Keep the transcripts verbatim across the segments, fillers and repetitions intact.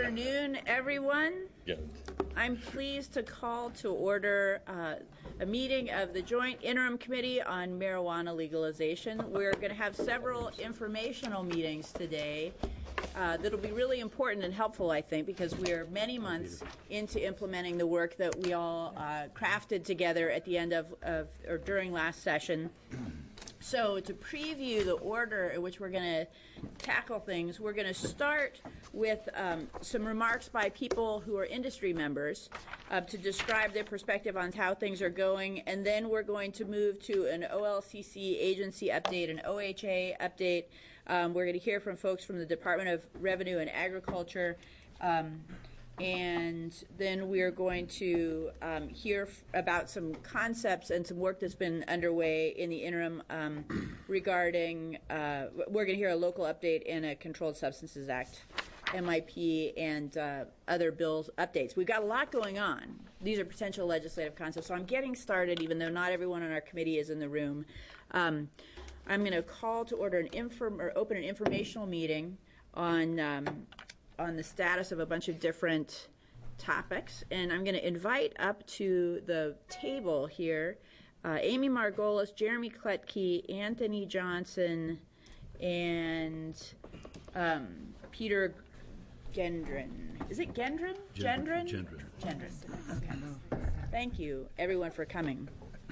afternoon, everyone. Good. I'm pleased to call to order uh, a meeting of the Joint Interim Committee on Marijuana Legalization. We're going to have several informational meetings today uh, that'll be really important and helpful, I think, because we are many months into implementing the work that we all uh, crafted together at the end of, of or during last session. So to preview the order in which we're going to tackle things, we're going to start with um, some remarks by people who are industry members uh, to describe their perspective on how things are going, and then we're going to move to an O L C C agency update, an O H A update. Um, we're going to hear from folks from the Department of Revenue and Agriculture. Um, And then we are going to um, hear f- about some concepts and some work that's been underway in the interim um, regarding, uh, we're going to hear a local update and a Controlled Substances Act, M I P, and uh, other bills updates. We've got a lot going on. These are potential legislative concepts. So I'm getting started, even though not everyone on our committee is in the room. Um, I'm going to call to order an inform or open an informational meeting on um, on the status of a bunch of different topics. And I'm going to invite up to the table here uh, Amy Margolis, Jeremy Kletke, Anthony Johnson, and um, Peter Gendron. Is it Gendron? Gendron? Gendron. Gendron. Okay. Thank you, everyone, for coming.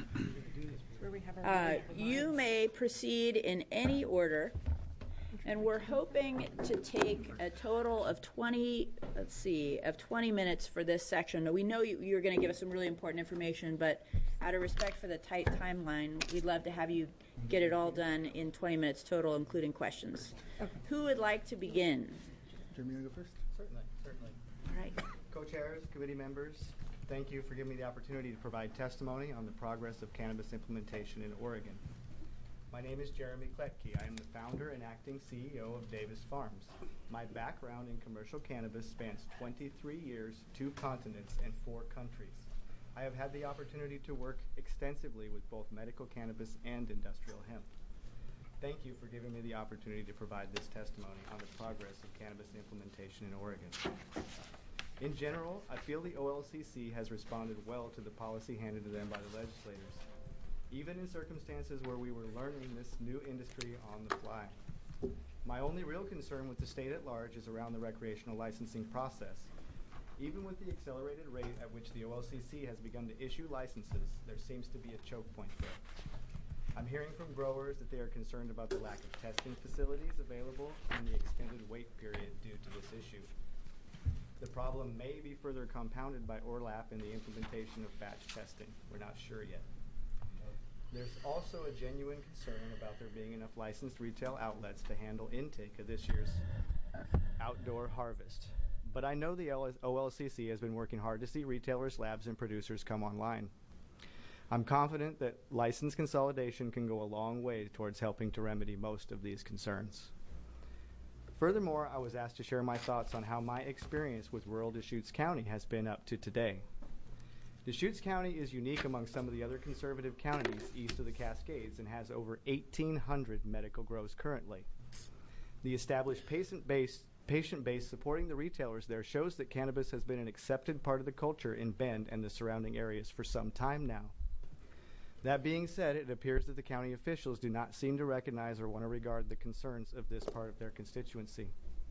Uh, you may proceed in any order. And we're hoping to take a total of twenty, let's see, of twenty minutes for this section. We know you, you're going to give us some really important information, but out of respect for the tight timeline, we'd love to have you get it all done in twenty minutes total, including questions. Okay. Who would like to begin? Jeremy, you want to go first? Certainly, certainly. All right. Co-chairs, committee members, thank you for giving me the opportunity to provide testimony on the progress of cannabis implementation in Oregon. My name is Jeremy Kletke. I am the founder and acting C E O of Davis Farms. My background in commercial cannabis spans twenty-three years, two continents, and four countries. I have had the opportunity to work extensively with both medical cannabis and industrial hemp. Thank you for giving me the opportunity to provide this testimony on the progress of cannabis implementation in Oregon. In general, I feel the O L C C has responded well to the policy handed to them by the legislators, even in circumstances where we were learning this new industry on the fly. My only real concern with the state at large is around the recreational licensing process. Even with the accelerated rate at which the O L C C has begun to issue licenses, there seems to be a choke point there. I'm hearing from growers that they are concerned about the lack of testing facilities available and the extended wait period due to this issue. The problem may be further compounded by ORLAP and the implementation of batch testing. We're not sure yet. There's also a genuine concern about there being enough licensed retail outlets to handle intake of this year's outdoor harvest. But I know the O L C C has been working hard to see retailers, labs, and producers come online. I'm confident that license consolidation can go a long way towards helping to remedy most of these concerns. Furthermore, I was asked to share my thoughts on how my experience with rural Deschutes County has been up to today. Deschutes County is unique among some of the other conservative counties east of the Cascades and has over eighteen hundred medical grows currently. The established patient base, patient base supporting the retailers there shows that cannabis has been an accepted part of the culture in Bend and the surrounding areas for some time now. That being said, it appears that the county officials do not seem to recognize or want to regard the concerns of this part of their constituency.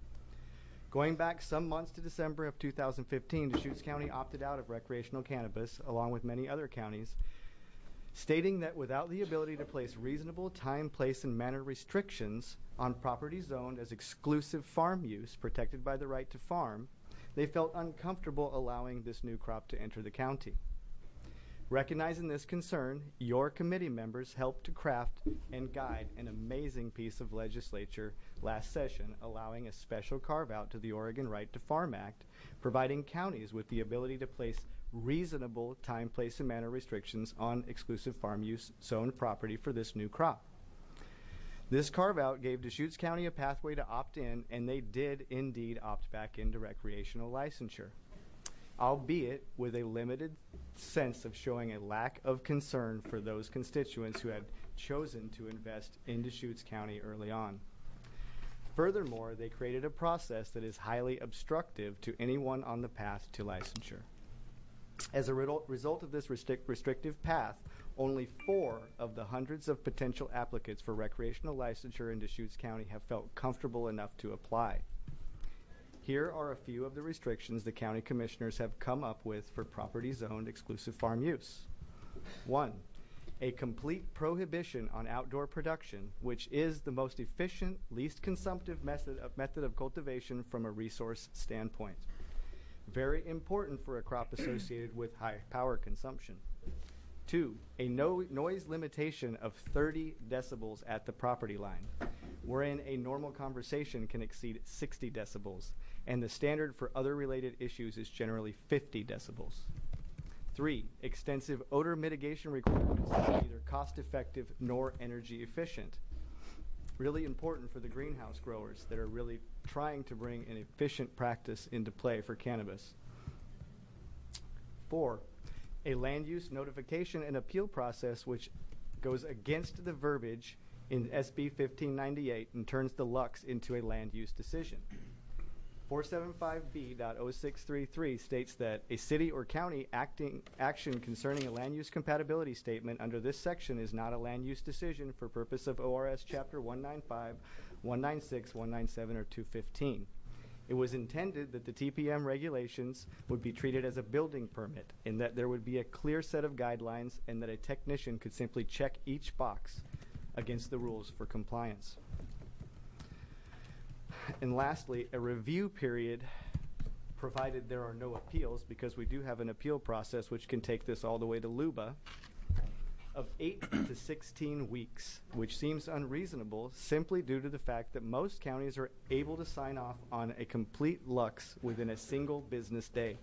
Going back some months to December of two thousand fifteen, Deschutes County opted out of recreational cannabis, along with many other counties, stating that without the ability to place reasonable time, place, and manner restrictions on property zoned as exclusive farm use protected by the right to farm, they felt uncomfortable allowing this new crop to enter the county. Recognizing this concern, your committee members helped to craft and guide an amazing piece of legislature last session, allowing a special carve-out to the Oregon Right to Farm Act, providing counties with the ability to place reasonable time, place, and manner restrictions on exclusive farm use zoned property for this new crop. This carve-out gave Deschutes County a pathway to opt in, and they did indeed opt back into recreational licensure, albeit with a limited sense of showing a lack of concern for those constituents who had chosen to invest in Deschutes County early on. Furthermore, they created a process that is highly obstructive to anyone on the path to licensure. As a re- result of this restric- restrictive path, only four of the hundreds of potential applicants for recreational licensure in Deschutes County have felt comfortable enough to apply. Here are a few of the restrictions the county commissioners have come up with for property zoned exclusive farm use. One, a complete prohibition on outdoor production, which is the most efficient, least consumptive method of, method of cultivation from a resource standpoint. Very important for a crop associated with high power consumption. Two, a no noise limitation of thirty decibels at the property line, wherein a normal conversation can exceed sixty decibels, and the standard for other related issues is generally fifty decibels. Three, extensive odor mitigation requirements that are neither cost-effective nor energy efficient. Really important for the greenhouse growers that are really trying to bring an efficient practice into play for cannabis. Four, a land use notification and appeal process which goes against the verbiage in S B fifteen ninety-eight and turns the Lux into a land use decision. four seventy-five B zero six three three states that a city or county acting action concerning a land use compatibility statement under this section is not a land use decision for purpose of O R S Chapter one ninety-five, one ninety-six, one ninety-seven, or two fifteen. It was intended that the T P M regulations would be treated as a building permit, in that there would be a clear set of guidelines and that a technician could simply check each box against the rules for compliance. And lastly, a review period, provided there are no appeals, because we do have an appeal process which can take this all the way to L U B A, of eight to sixteen weeks, which seems unreasonable simply due to the fact that most counties are able to sign off on a complete Lux within a single business day.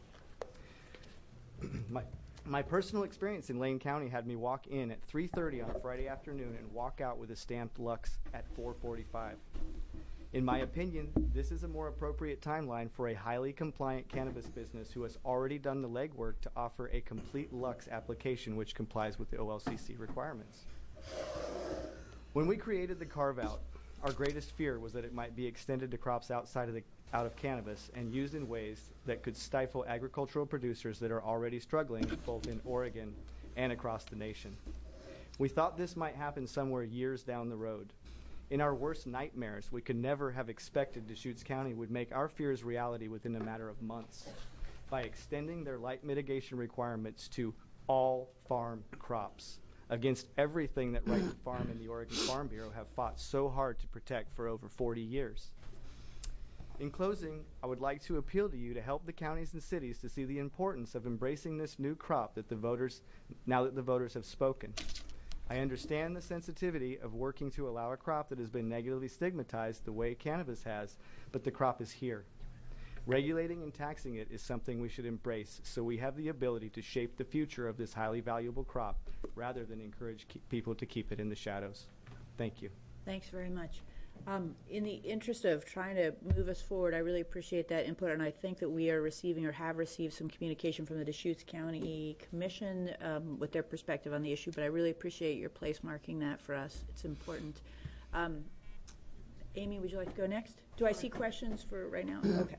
my, my personal experience in Lane County had me walk in at three thirty on a Friday afternoon and walk out with a stamped Lux at four forty-five. In my opinion, this is a more appropriate timeline for a highly compliant cannabis business who has already done the legwork to offer a complete Lux application which complies with the O L C C requirements. When we created the carve-out, our greatest fear was that it might be extended to crops outside of the out of cannabis and used in ways that could stifle agricultural producers that are already struggling both in Oregon and across the nation. We thought this might happen somewhere years down the road. In our worst nightmares, we could never have expected Deschutes County would make our fears reality within a matter of months by extending their light mitigation requirements to all farm crops against everything that Right to Farm and the Oregon Farm Bureau have fought so hard to protect for over forty years. In closing, I would like to appeal to you to help the counties and cities to see the importance of embracing this new crop that the voters, now that the voters have spoken. I understand the sensitivity of working to allow a crop that has been negatively stigmatized the way cannabis has, but the crop is here. Regulating and taxing it is something we should embrace so we have the ability to shape the future of this highly valuable crop rather than encourage people to keep it in the shadows. Thank you. Thanks very much. Um, in the interest of trying to move us forward, I really appreciate that input, and I think that we are receiving or have received some communication from the Deschutes County Commission um, with their perspective on the issue, but I really appreciate your place marking that for us. It's important. Um, Amy, would you like to go next? Do I see questions for right now? Okay.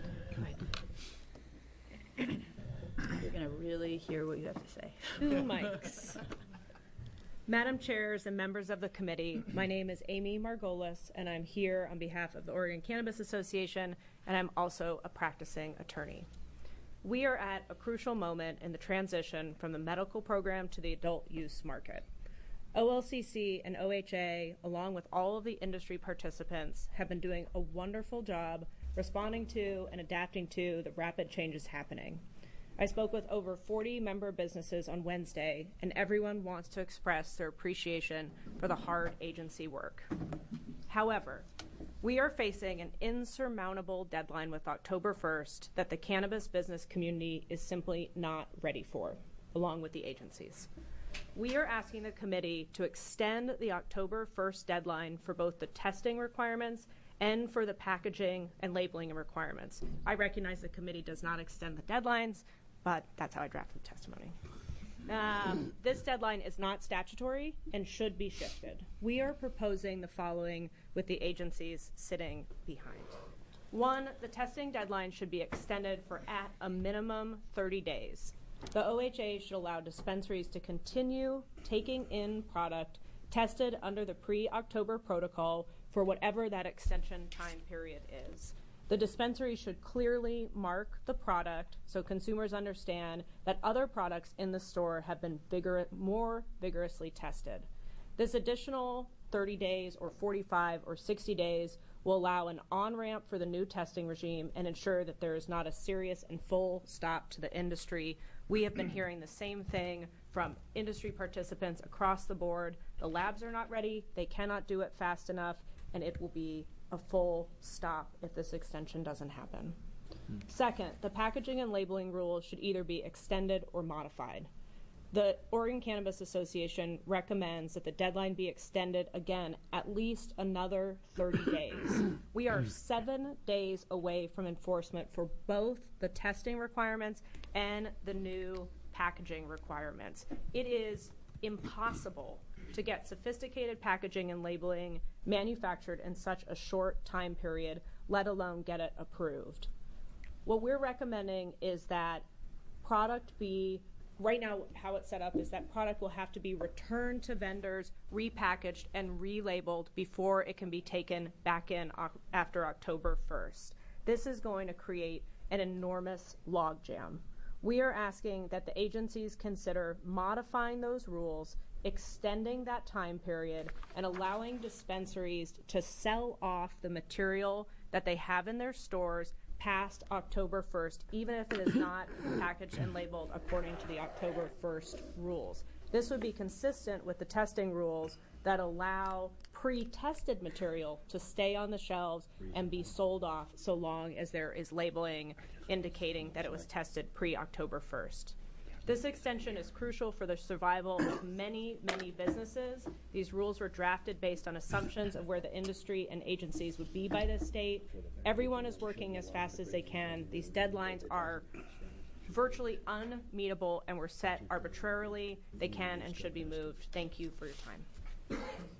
Go ahead. You're going to really hear what you have to say. Two mics. Madam Chairs and members of the committee, my name is Amy Margolis, and I'm here on behalf of the Oregon Cannabis Association, and I'm also a practicing attorney. We are at a crucial moment in the transition from the medical program to the adult use market. O L C C and O H A, along with all of the industry participants, have been doing a wonderful job responding to and adapting to the rapid changes happening. I spoke with over forty member businesses on Wednesday, and everyone wants to express their appreciation for the hard agency work. However, we are facing an insurmountable deadline with October first that the cannabis business community is simply not ready for, along with the agencies. We are asking the committee to extend the October first deadline for both the testing requirements and for the packaging and labeling requirements. I recognize the committee does not extend the deadlines, but that's how I drafted the testimony. Um, this deadline is not statutory and should be shifted. We are proposing the following with the agencies sitting behind. One, the testing deadline should be extended for at a minimum thirty days. The O H A should allow dispensaries to continue taking in product tested under the pre-October protocol for whatever that extension time period is. The dispensary should clearly mark the product so consumers understand that other products in the store have been vigor- more vigorously tested. This additional thirty days or forty-five or sixty days will allow an on-ramp for the new testing regime and ensure that there is not a serious and full stop to the industry. We have been hearing the same thing from industry participants across the board. The labs are not ready, they cannot do it fast enough, and it will be a full stop if this extension doesn't happen. Mm. Second, the packaging and labeling rules should either be extended or modified. The Oregon Cannabis Association recommends that the deadline be extended again at least another thirty days. We are seven days away from enforcement for both the testing requirements and the new packaging requirements. It is impossible to get sophisticated packaging and labeling manufactured in such a short time period, let alone get it approved. What we're recommending is that product be, right now how it's set up is that product will have to be returned to vendors, repackaged, and relabeled before it can be taken back in after October first. This is going to create an enormous logjam. We are asking that the agencies consider modifying those rules, extending that time period, and allowing dispensaries to sell off the material that they have in their stores past October first, even if it is not packaged and labeled according to the October first rules. This would be consistent with the testing rules that allow pre-tested material to stay on the shelves and be sold off so long as there is labeling indicating that it was tested pre-October first. This extension is crucial for the survival of many, many businesses. These rules were drafted based on assumptions of where the industry and agencies would be by this date. Everyone is working as fast as they can. These deadlines are virtually unmeetable and were set arbitrarily. They can and should be moved. Thank you for your time.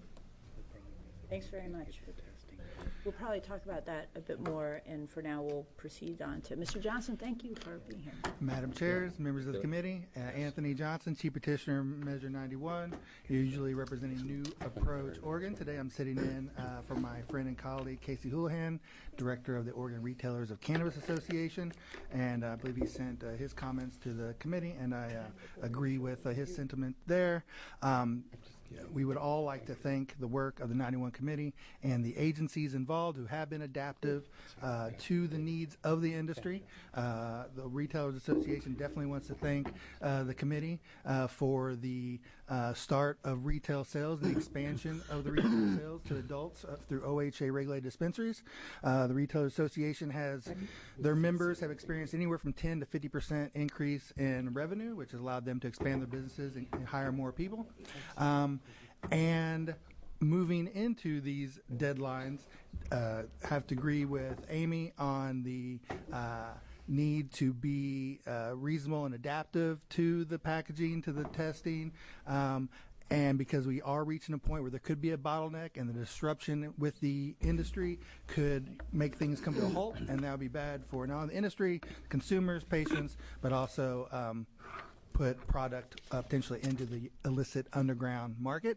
Thanks very much. We'll probably talk about that a bit more, and for now we'll proceed on to Mister Johnson. Thank you for being here. Madam Chairs, members of the committee, uh, Anthony Johnson, Chief Petitioner, Measure ninety-one, usually representing New Approach Oregon. Today I'm sitting in uh, for my friend and colleague Casey Houlihan, Director of the Oregon Retailers of Cannabis Association, and uh, I believe he sent uh, his comments to the committee, and I uh, agree with uh, his sentiment there. Um, We would all like to thank the work of the ninety-one committee and the agencies involved who have been adaptive uh, to the needs of the industry. Uh, the Retailers Association definitely wants to thank uh, the committee uh, for the uh, start of retail sales, the expansion of the retail sales to adults uh, through O H A regulated dispensaries. Uh, the Retailers Association has, their members have experienced anywhere from ten to fifty percent increase in revenue, which has allowed them to expand their businesses and, and hire more people. Um, And moving into these deadlines, uh, have to agree with Amy on the uh, need to be uh, reasonable and adaptive to the packaging, to the testing, um, and because we are reaching a point where there could be a bottleneck and the disruption with the industry could make things come to a halt, and that would be bad for not only the industry, consumers, patients, but also um, put product uh, potentially into the illicit underground market.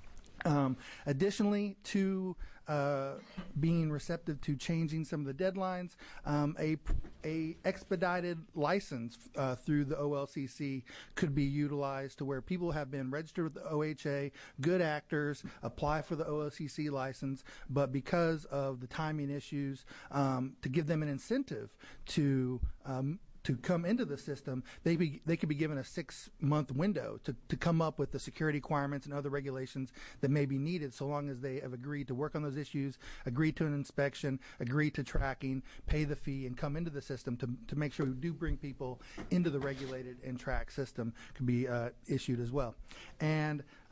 Um, additionally, to uh, being receptive to changing some of the deadlines, um, a, a expedited license uh, through the O L C C could be utilized to where people have been registered with the O H A, good actors, apply for the O L C C license, but because of the timing issues, um, to give them an incentive to um, to come into the system, they be, they could be given a six-month window to, to come up with the security requirements and other regulations that may be needed, so long as they have agreed to work on those issues, agree to an inspection, agree to tracking, pay the fee, and come into the system to, to make sure we do bring people into the regulated and tracked system could be uh, issued as well. And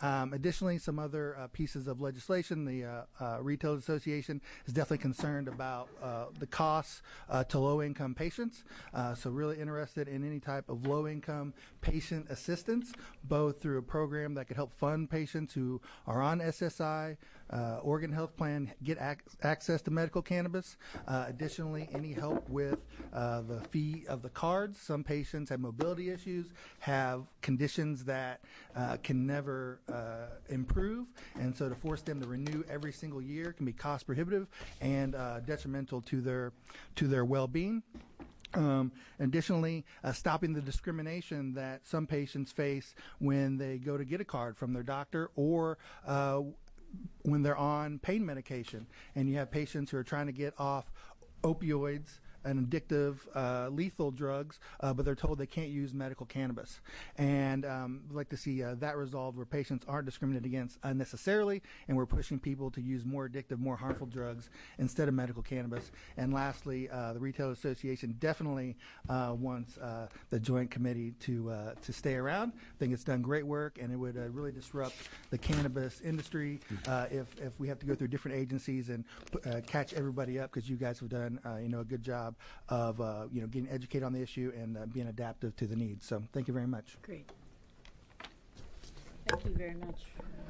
Um, additionally, some other uh, pieces of legislation. The uh, uh, Retail Association is definitely concerned about uh, the costs uh, to low-income patients. Uh, so really interested in any type of low-income patient assistance, both through a program that could help fund patients who are on S S I, uh, Oregon Health Plan, get ac- access to medical cannabis. Uh, additionally, any help with uh, the fee of the cards. Some patients have mobility issues, have conditions that uh, can never uh, improve, and so to force them to renew every single year can be cost prohibitive and uh, detrimental to their to their well-being. Um, additionally, uh, stopping the discrimination that some patients face when they go to get a card from their doctor or uh, when they're on pain medication, and you have patients who are trying to get off opioids and addictive, uh, lethal drugs, uh, but they're told they can't use medical cannabis. And um, we'd like to see uh, that resolved where patients aren't discriminated against unnecessarily, and we're pushing people to use more addictive, more harmful drugs instead of medical cannabis. And lastly, uh, the Retail Association definitely uh, wants uh, the Joint Committee to uh, to stay around. I think it's done great work, and it would uh, really disrupt the cannabis industry uh, if, if we have to go through different agencies and uh, catch everybody up, because you guys have done uh, you know a good job of uh, you know getting educated on the issue and uh, being adaptive to the needs. So thank you very much. Great. Thank you very much.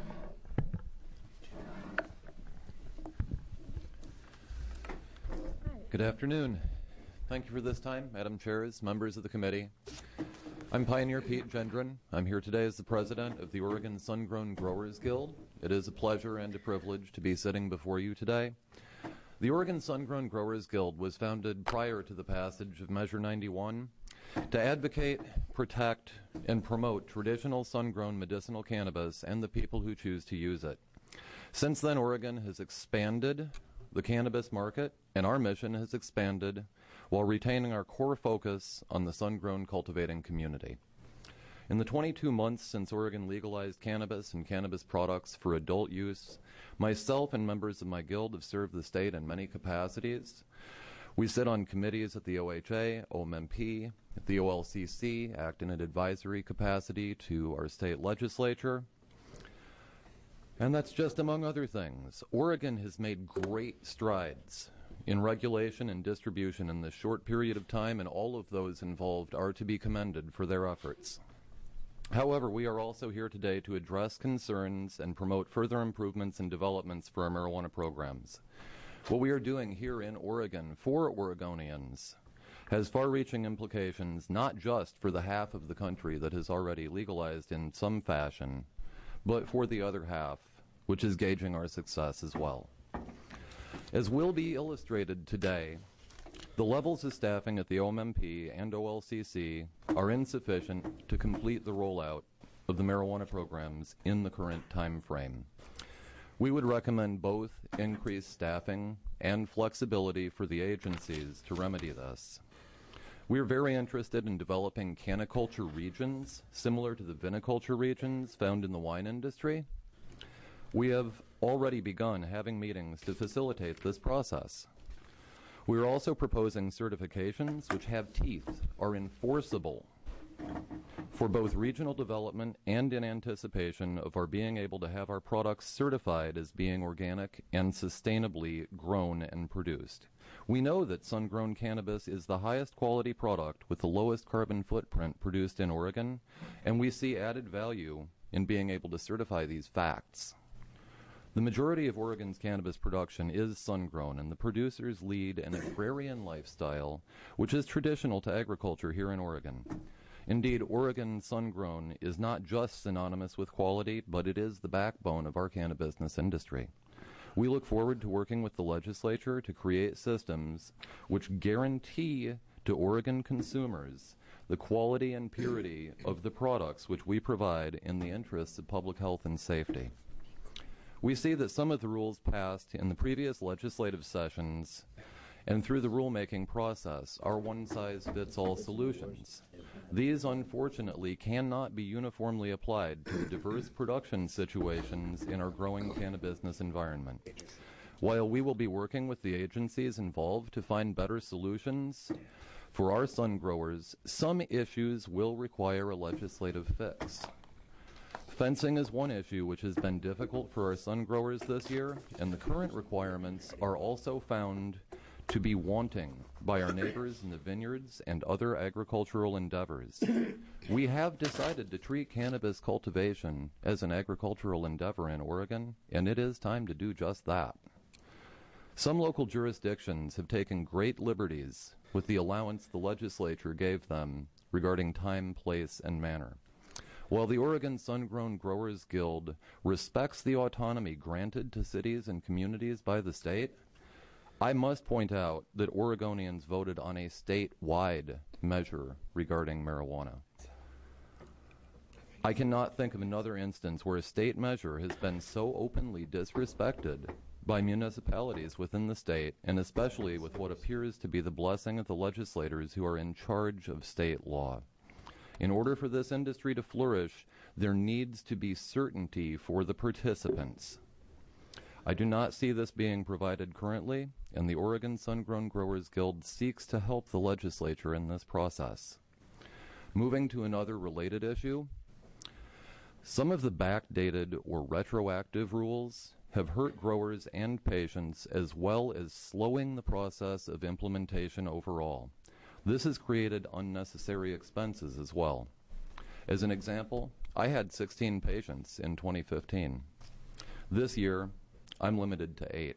Good afternoon. Thank you for this time, Madam Chairs, members of the committee. I'm Pioneer Pete Gendron. I'm here today as the president of the Oregon Sun-Grown Growers Guild. It is a pleasure and a privilege to be sitting before you today. The Oregon Sun-Grown Growers Guild was founded prior to the passage of Measure ninety-one to advocate, protect, and promote traditional sun-grown medicinal cannabis and the people who choose to use it. Since then, Oregon has expanded the cannabis market, and our mission has expanded while retaining our core focus on the sun-grown cultivating community. In the twenty-two months since Oregon legalized cannabis and cannabis products for adult use, myself and members of my guild have served the state in many capacities. We sit on committees at the O H A, O M M P, at the O L C C, act in an advisory capacity to our state legislature. And that's just among other things. Oregon has made great strides in regulation and distribution in this short period of time, and all of those involved are to be commended for their efforts. However, we are also here today to address concerns and promote further improvements and developments for our marijuana programs. What we are doing here in Oregon for Oregonians has far-reaching implications not just for the half of the country that has already legalized in some fashion, but for the other half, which is gauging our success as well. As will be illustrated today, the levels of staffing at the O M M P and O L C C are insufficient to complete the rollout of the marijuana programs in the current time frame. We would recommend both increased staffing and flexibility for the agencies to remedy this. We are very interested in developing caniculture regions similar to the viniculture regions found in the wine industry. We have already begun having meetings to facilitate this process. We are also proposing certifications which have teeth, are enforceable for both regional development and in anticipation of our being able to have our products certified as being organic and sustainably grown and produced. We know that sun-grown cannabis is the highest quality product with the lowest carbon footprint produced in Oregon, and we see added value in being able to certify these facts. The majority of Oregon's cannabis production is sun-grown, and the producers lead an agrarian lifestyle, which is traditional to agriculture here in Oregon. Indeed, Oregon sun-grown is not just synonymous with quality, but it is the backbone of our cannabis business industry. We look forward to working with the legislature to create systems which guarantee to Oregon consumers the quality and purity of the products which we provide in the interests of public health and safety. We see that some of the rules passed in the previous legislative sessions and through the rulemaking process are one-size-fits-all solutions. These, unfortunately, cannot be uniformly applied to the diverse production situations in our growing cannabis business environment. While we will be working with the agencies involved to find better solutions for our sun growers, some issues will require a legislative fix. Fencing is one issue which has been difficult for our sun growers this year, and the current requirements are also found to be wanting by our neighbors in the vineyards and other agricultural endeavors. We have decided to treat cannabis cultivation as an agricultural endeavor in Oregon, and it is time to do just that. Some local jurisdictions have taken great liberties with the allowance the legislature gave them regarding time, place, and manner. While the Oregon Sun-Grown Growers Guild respects the autonomy granted to cities and communities by the state, I must point out that Oregonians voted on a statewide measure regarding marijuana. I cannot think of another instance where a state measure has been so openly disrespected by municipalities within the state, and especially with what appears to be the blessing of the legislators who are in charge of state law. In order for this industry to flourish, there needs to be certainty for the participants. I do not see this being provided currently, and the Oregon Sun-Grown Growers Guild seeks to help the legislature in this process. Moving to another related issue, some of the backdated or retroactive rules have hurt growers and patients, as well as slowing the process of implementation overall. This has created unnecessary expenses as well. As an example, I had sixteen patients in twenty fifteen. This year, I'm limited to eight.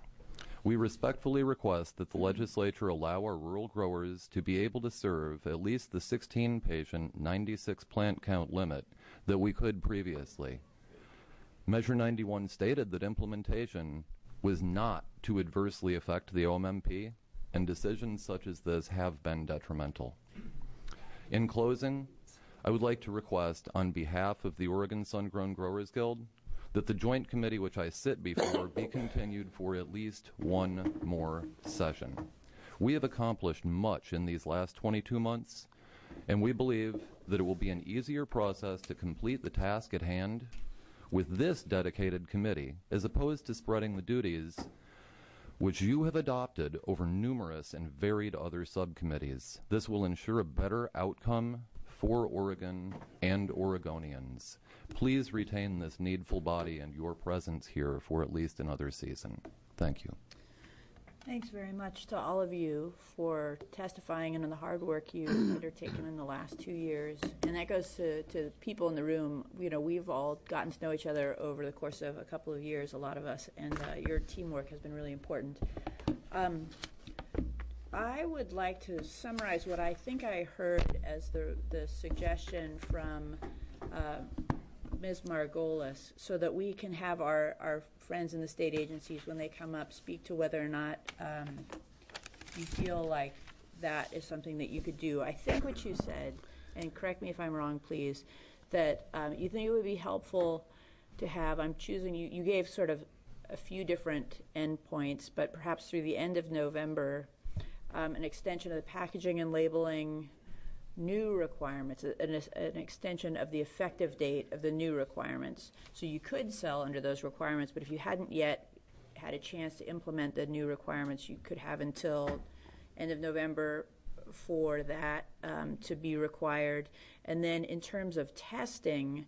We respectfully request that the legislature allow our rural growers to be able to serve at least the sixteen patient, ninety-six plant count limit that we could previously. Measure ninety-one stated that implementation was not to adversely affect the O M M P, and decisions such as this have been detrimental. In closing, I would like to request on behalf of the Oregon Sun-Grown Growers Guild that the joint committee which I sit before be continued for at least one more session. We have accomplished much in these last twenty-two months, and we believe that it will be an easier process to complete the task at hand with this dedicated committee, as opposed to spreading the duties which you have adopted over numerous and varied other subcommittees. This will ensure a better outcome for Oregon and Oregonians. Please retain this needful body and your presence here for at least another season. Thank you. Thanks very much to all of you for testifying and the hard work you've undertaken in the last two years. And that goes to, to people in the room. You know, we've all gotten to know each other over the course of a couple of years, a lot of us, and uh, your teamwork has been really important. Um, I would like to summarize what I think I heard as the, the suggestion from uh, Miz Margolis, so that we can have our, our friends in the state agencies, when they come up, speak to whether or not um, you feel like that is something that you could do. I think what you said, and correct me if I'm wrong, please, that um, you think it would be helpful to have, I'm choosing, you, you gave sort of a few different endpoints, but perhaps through the end of November, um, an extension of the packaging and labeling new requirements, an, an extension of the effective date of the new requirements. So you could sell under those requirements, but if you hadn't yet had a chance to implement the new requirements, you could have until end of November for that um, to be required. And then in terms of testing,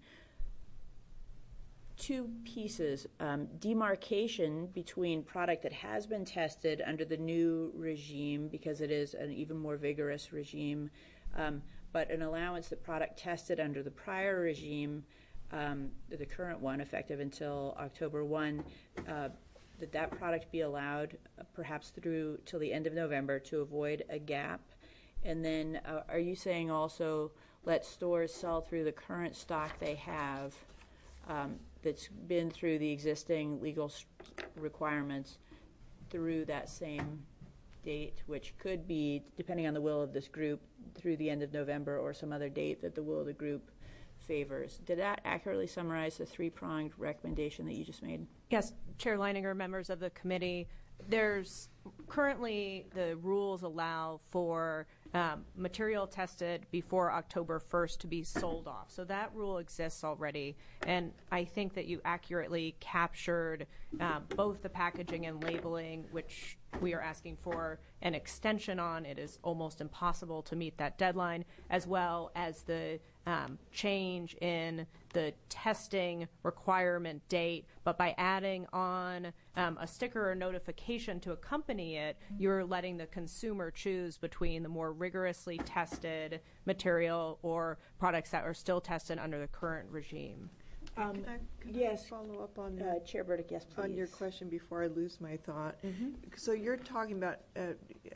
two pieces, um, demarcation between product that has been tested under the new regime, because it is an even more vigorous regime, Um, but an allowance that product tested under the prior regime, um, the current one, effective until October first, uh, that that product be allowed uh, perhaps through till the end of November to avoid a gap. And then uh, are you saying also let stores sell through the current stock they have um, that's been through the existing legal requirements through that same date, which could be, depending on the will of this group, through the end of November or some other date that the will of the group favors? Did that accurately summarize the three-pronged recommendation that you just made? Yes, Chair Leininger, members of the committee, there's currently the rules allow for um, material tested before October first to be sold off. So that rule exists already, and I think that you accurately captured uh, both the packaging and labeling, which we are asking for an extension on. It is almost impossible to meet that deadline, as well as the um, change in the testing requirement date. But by adding on um, a sticker or notification to accompany it, you're letting the consumer choose between the more rigorously tested material or products that are still tested under the current regime. Um, can I, can yes. I follow up on Uh, Chair Burdick, yes, please. on your question before I lose my thought? Mm-hmm. So you're talking about a,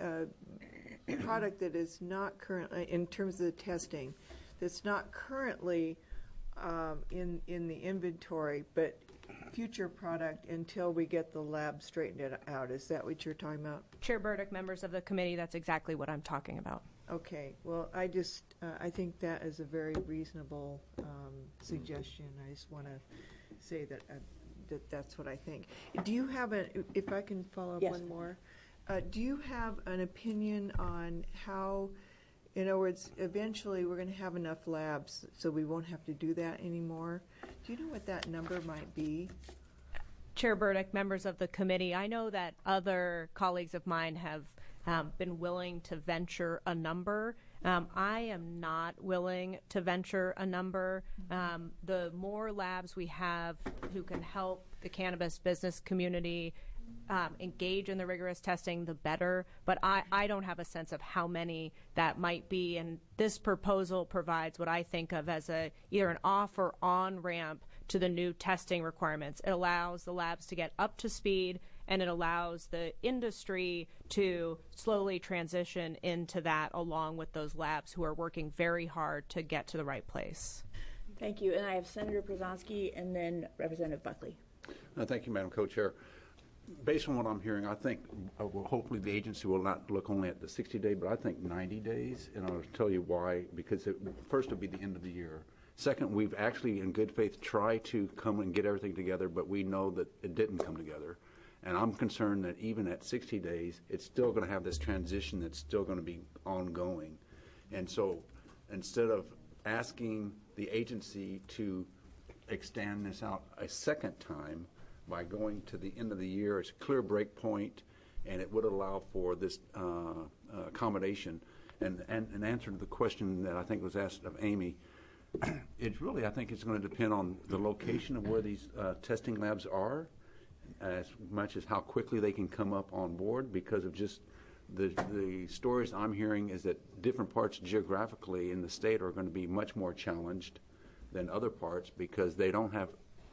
a product that is not currently, in terms of the testing, that's not currently um, in in the inventory, but future product until we get the lab straightened out. Is that what you're talking about? Chair Burdick, members of the committee, that's exactly what I'm talking about. Okay. Well, I just uh, I think that is a very reasonable um, suggestion. I just want to say that uh, that that's what I think. Do you have a? If I can follow up Yes. one more, uh, do you have an opinion on how? In other words, eventually we're going to have enough labs, so we won't have to do that anymore. Do you know what that number might be? Chair Burdick, members of the committee, I know that other colleagues of mine have um, been willing to venture a number. Um, I am not willing to venture a number. Um, the more labs we have who can help the cannabis business community Um, engage in the rigorous testing, the better. But I, I don't have a sense of how many that might be. And this proposal provides what I think of as a either an off or on ramp to the new testing requirements. It allows the labs to get up to speed, and it allows the industry to slowly transition into that along with those labs who are working very hard to get to the right place. Thank you. And I have Senator Przanski and then Representative Buckley. Uh, thank you, Madam Co-Chair. Based on what I'm hearing, I think uh, well, hopefully the agency will not look only at the sixty day, but I think ninety days, and I'll tell you why. Because it, first, it'll be the end of the year. Second, we've actually, in good faith, tried to come and get everything together, but we know that it didn't come together. And I'm concerned that even at sixty days, it's still going to have this transition that's still going to be ongoing. And so instead of asking the agency to extend this out a second time, by going to the end of the year, it's a clear break point, and it would allow for this uh, uh, accommodation. And, and an answer to the question that I think was asked of Amy, it's really, I think it's going to depend on the location of where these uh, testing labs are, as much as how quickly they can come up on board, because of just the, the stories I'm hearing is that different parts geographically in the state are going to be much more challenged than other parts because they don't have,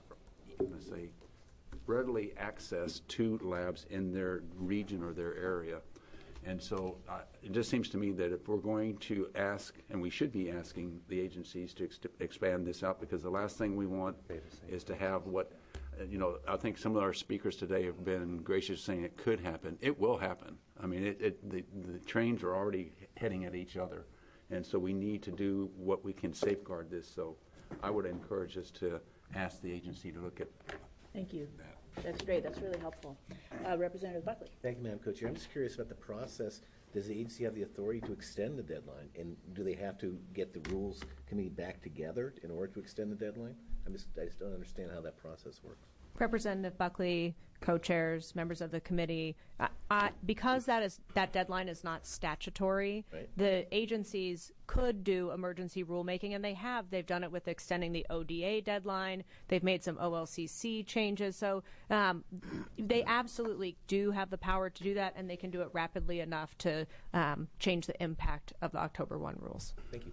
let's say, readily access to labs in their region or their area. And so uh, it just seems to me that if we're going to ask, and we should be asking the agencies to ex expand this out, because the last thing we want is to have what, uh, you know, I think some of our speakers today have been gracious saying it could happen. It will happen. I mean, it, it, the, the trains are already heading at each other. And so we need to do what we can safeguard this. So I would encourage us to ask the agency to look at Thank you. that. That's great. That's really helpful. Uh, Representative Buckley. Thank you, Madam Co-Chair. I'm just curious about the process. Does the agency have the authority to extend the deadline? And do they have to get the Rules Committee back together in order to extend the deadline? I'm just, I just don't understand how that process works. Representative Buckley, co-chairs, members of the committee, uh, uh, because that is that deadline is not statutory, Right. the agencies could do emergency rulemaking, and they have. They've done it with extending the O D A deadline. They've made some O L C C changes. So um, they absolutely do have the power to do that, and they can do it rapidly enough to um, change the impact of the October first rules. Thank you.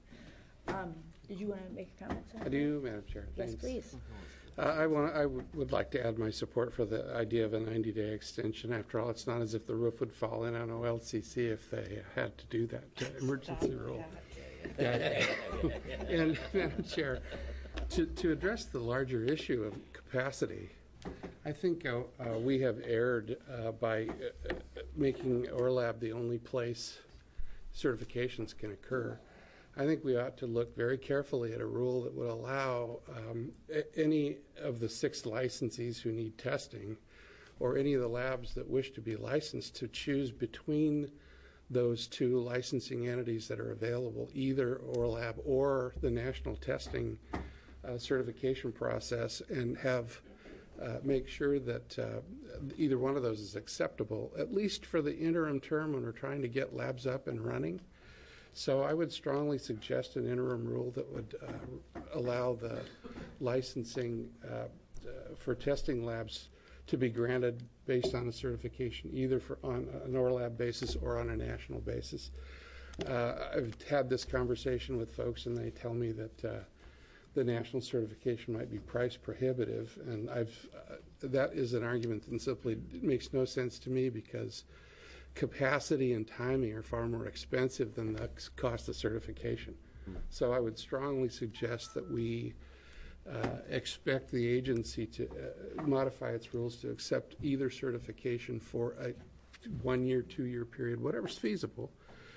Um, did you want to make a comment, Senator? I do, Madam Chair. Yes, Thanks. please. Uh, I want. I w would like to add my support for the idea of a ninety day extension. After all, it's not as if the roof would fall in on O L C C if they had to do that uh, emergency rule. Yeah. And Madam Chair, to, to address the larger issue of capacity, I think uh, uh, we have erred uh, by uh, making ORLAB the only place certifications can occur. I think we ought to look very carefully at a rule that would allow um, any of the six licensees who need testing or any of the labs that wish to be licensed to choose between those two licensing entities that are available, either ORLAB or the national testing uh, certification process, and have uh, make sure that uh, either one of those is acceptable, at least for the interim term when we're trying to get labs up and running. So I would strongly suggest an interim rule that would uh, allow the licensing uh, uh, for testing labs to be granted based on a certification, either for on an O R lab basis or on a national basis. Uh, I've had this conversation with folks, and they tell me that uh, the national certification might be price prohibitive, and I've uh, that is an argument that simply makes no sense to me, because capacity and timing are far more expensive than the cost of certification. Mm. So I would strongly suggest that we uh, expect the agency to uh, modify its rules to accept either certification for a one-year, two-year period, whatever's feasible,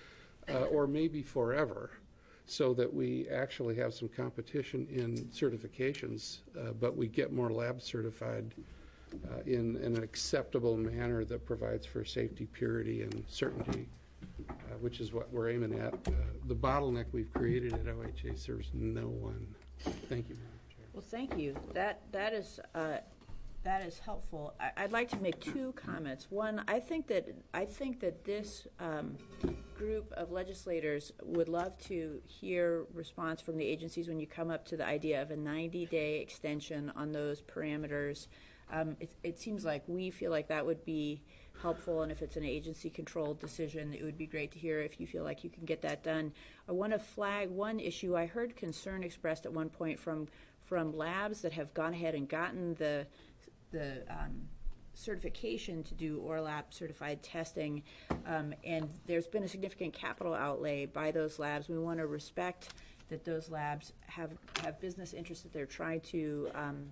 uh, or maybe forever, so that we actually have some competition in certifications, uh, but we get more labs certified uh, in, in an acceptable manner that provides for safety, purity, and certainty, uh, which is what we're aiming at. Uh, the bottleneck we've created at O H A serves no one. Thank you, Madam Chair. Well, thank you. That that is uh, that is helpful. I, I'd like to make two comments. One, I think that I think that this um, group of legislators would love to hear response from the agencies when you come up to the idea of a ninety-day extension on those parameters. Um, it, it seems like we feel like that would be helpful, and if it's an agency-controlled decision, it would be great to hear if you feel like you can get that done. I want to flag one issue. I heard concern expressed at one point from from labs that have gone ahead and gotten the the um, certification to do O R lab certified testing, um, and there's been a significant capital outlay by those labs. We want to respect that those labs have have business interests that they're trying to um,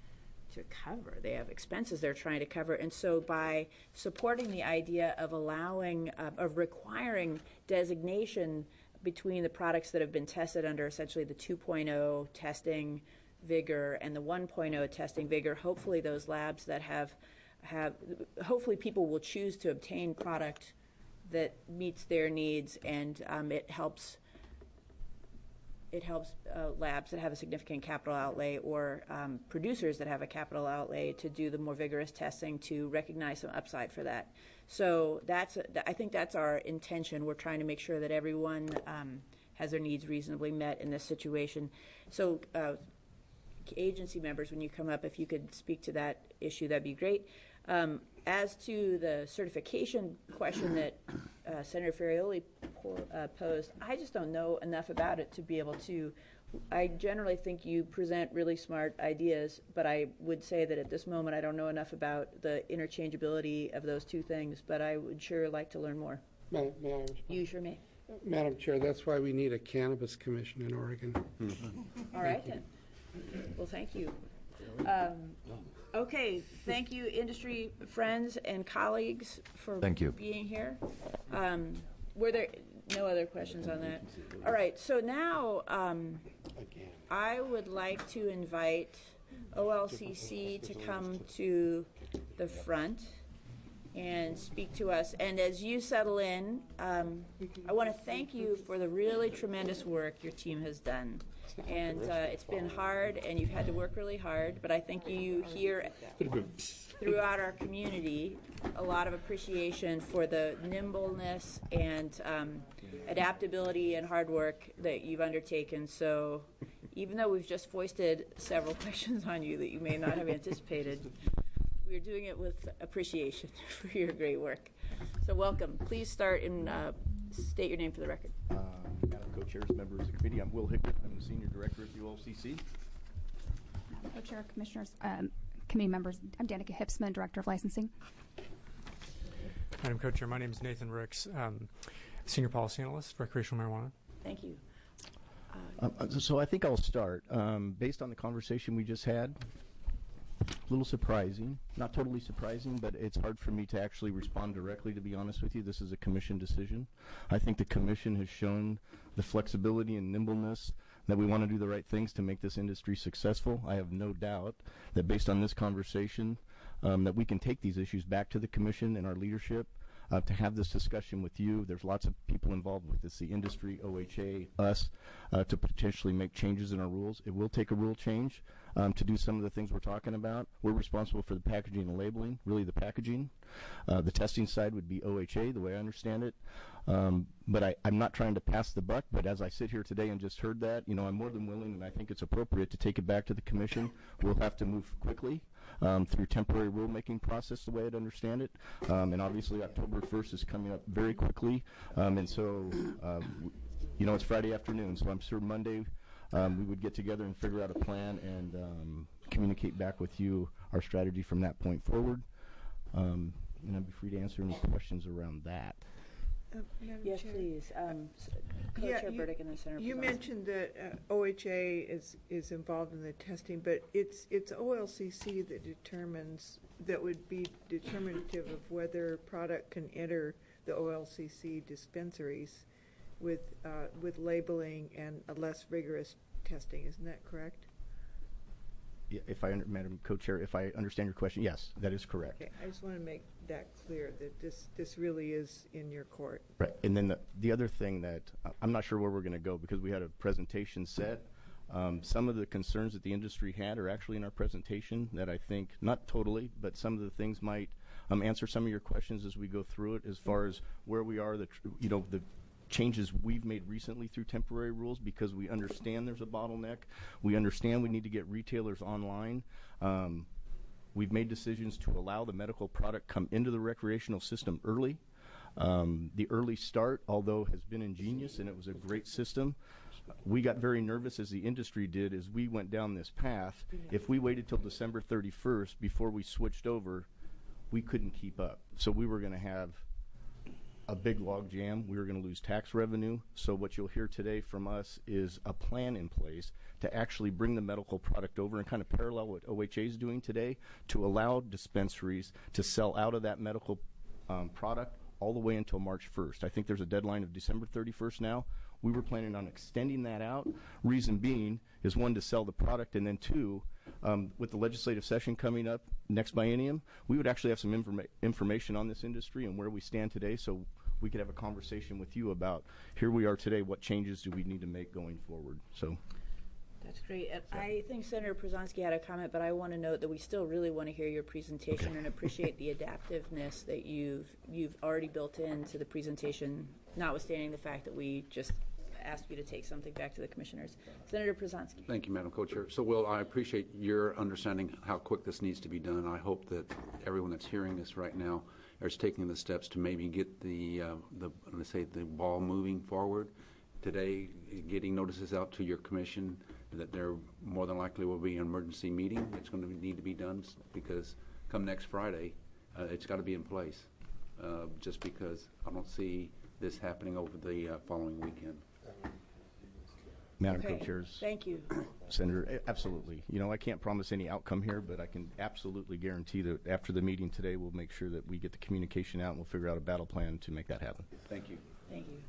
to cover. They have expenses they're trying to cover, and so by supporting the idea of allowing, uh, of requiring designation between the products that have been tested under essentially the two point oh testing vigor and the one point oh testing vigor, hopefully those labs that have, have, hopefully people will choose to obtain product that meets their needs, and um, it helps It helps uh, labs that have a significant capital outlay, or um, producers that have a capital outlay, to do the more vigorous testing to recognize some upside for that. So that's, I think that's our intention. We're trying to make sure that everyone um, has their needs reasonably met in this situation. So uh, agency members, when you come up, if you could speak to that issue, that'd be great. Um, as to the certification question that uh, Senator Ferrioli po- uh, posed, I just don't know enough about it to be able to. I generally think you present really smart ideas, but I would say that at this moment I don't know enough about the interchangeability of those two things, but I would sure like to learn more. May, may I respond? You sure may. Madam Chair, that's why we need a cannabis commission in Oregon. All right, then. Well, thank you. Um, okay, thank you, industry friends and colleagues, for Thank you. being here. Um, were there no other questions on that? All right, so now um, I would like to invite O L C C to come to the front and speak to us. And as you settle in, um, I want to thank you for the really tremendous work your team has done. And uh, it's been hard, and you've had to work really hard, but I think you hear throughout our community a lot of appreciation for the nimbleness and um, adaptability and hard work that you've undertaken. So even though we've just foisted several questions on you that you may not have anticipated, we're doing it with appreciation for your great work. So welcome. Please start and uh, state your name for the record. Uh, Madam Co-Chairs, members of the committee, I'm Will Hickman. I'm the Senior Director at the O L C C. Madam Co-Chair, Commissioners, um, committee members, I'm Danica Hipsman, Director of Licensing. Madam Co-Chair, my name is Nathan Ricks, um, Senior Policy Analyst, Recreational Marijuana. Thank you. Uh, um, so I think I'll start. Um, based on the conversation we just had, a little surprising, not totally surprising, but it's hard for me to actually respond directly, to be honest with you. This is a commission decision. I think the commission has shown the flexibility and nimbleness that we want to do the right things to make this industry successful. I have no doubt that based on this conversation, um, that we can take these issues back to the commission and our leadership uh, to have this discussion with you. There's lots of people involved with this, the industry, O H A, us, uh, to potentially make changes in our rules. It will take a rule change um, to do some of the things we're talking about. We're responsible for the packaging and labeling, really the packaging. Uh, the testing side would be O H A, the way I understand it. Um, but I, I'm not trying to pass the buck, but as I sit here today and just heard that, you know, I'm more than willing, and I think it's appropriate to take it back to the commission. We'll have to move quickly um, through temporary rulemaking process, the way I'd understand it. Um, and obviously October first is coming up very quickly. Um, and so, uh, you know, it's Friday afternoon, so I'm sure Monday um, we would get together and figure out a plan and um, communicate back with you our strategy from that point forward. Um, and I'd be free to answer any questions around that. Uh, Madam Yes, Chair. please. Um, s- Yeah, Co-Chair you- Burdick and then Senator You Pazanski. mentioned that uh, O H A is, is involved in the testing, but it's, it's O L C C that determines, that would be determinative of whether product can enter the O L C C dispensaries with, uh, with labeling and a less rigorous testing. Isn't that correct? Yeah, if I, under- Madam Co-Chair, if I understand your question, yes, that is correct. Okay, I just want to make that clear, that this, this really is in your court. Right, and then the, the other thing that, uh, I'm not sure where we're going to go because we had a presentation set. Um, some of the concerns that the industry had are actually in our presentation that I think, not totally, but some of the things might um, answer some of your questions as we go through it as far as where we are, the tr- you know, the changes we've made recently through temporary rules because we understand there's a bottleneck. We understand we need to get retailers online. Um, we've made decisions to allow the medical product come into the recreational system early. Um, the early start, although has been ingenious and it was a great system, we got very nervous as the industry did as we went down this path. If we waited till December thirty-first before we switched over, we couldn't keep up. So we were going to have a big log jam. We were going to lose tax revenue. So what you'll hear today from us is a plan in place to actually bring the medical product over and kind of parallel what O H A is doing today to allow dispensaries to sell out of that medical um, product all the way until March first. I think there's a deadline of December thirty-first now. We were planning on extending that out. Reason being is, one, to sell the product, and then two, um, with the legislative session coming up next biennium, we would actually have some informa- information on this industry and where we stand today, so we could have a conversation with you about here we are today, what changes do we need to make going forward. So. That's great. And I think Senator Pazanski had a comment, but I want to note that we still really want to hear your presentation and appreciate the adaptiveness that you've you've already built into the presentation, notwithstanding the fact that we just asked you to take something back to the commissioners. Senator Pazanski. Thank you, Madam Co-Chair. So, Will, I appreciate your understanding how quick this needs to be done. I hope that everyone that's hearing this right now is taking the steps to maybe get the, uh, the let's say, the ball moving forward. Today, getting notices out to your commission that there more than likely will be an emergency meeting. It's going to need to be done because come next Friday, uh, it's got to be in place. Uh, just because I don't see this happening over the uh, following weekend. Madam Okay. Co-Chairs. Thank you. Senator, a- absolutely. You know, I can't promise any outcome here, but I can absolutely guarantee that after the meeting today, we'll make sure that we get the communication out and we'll figure out a battle plan to make that happen. Thank you. Thank you.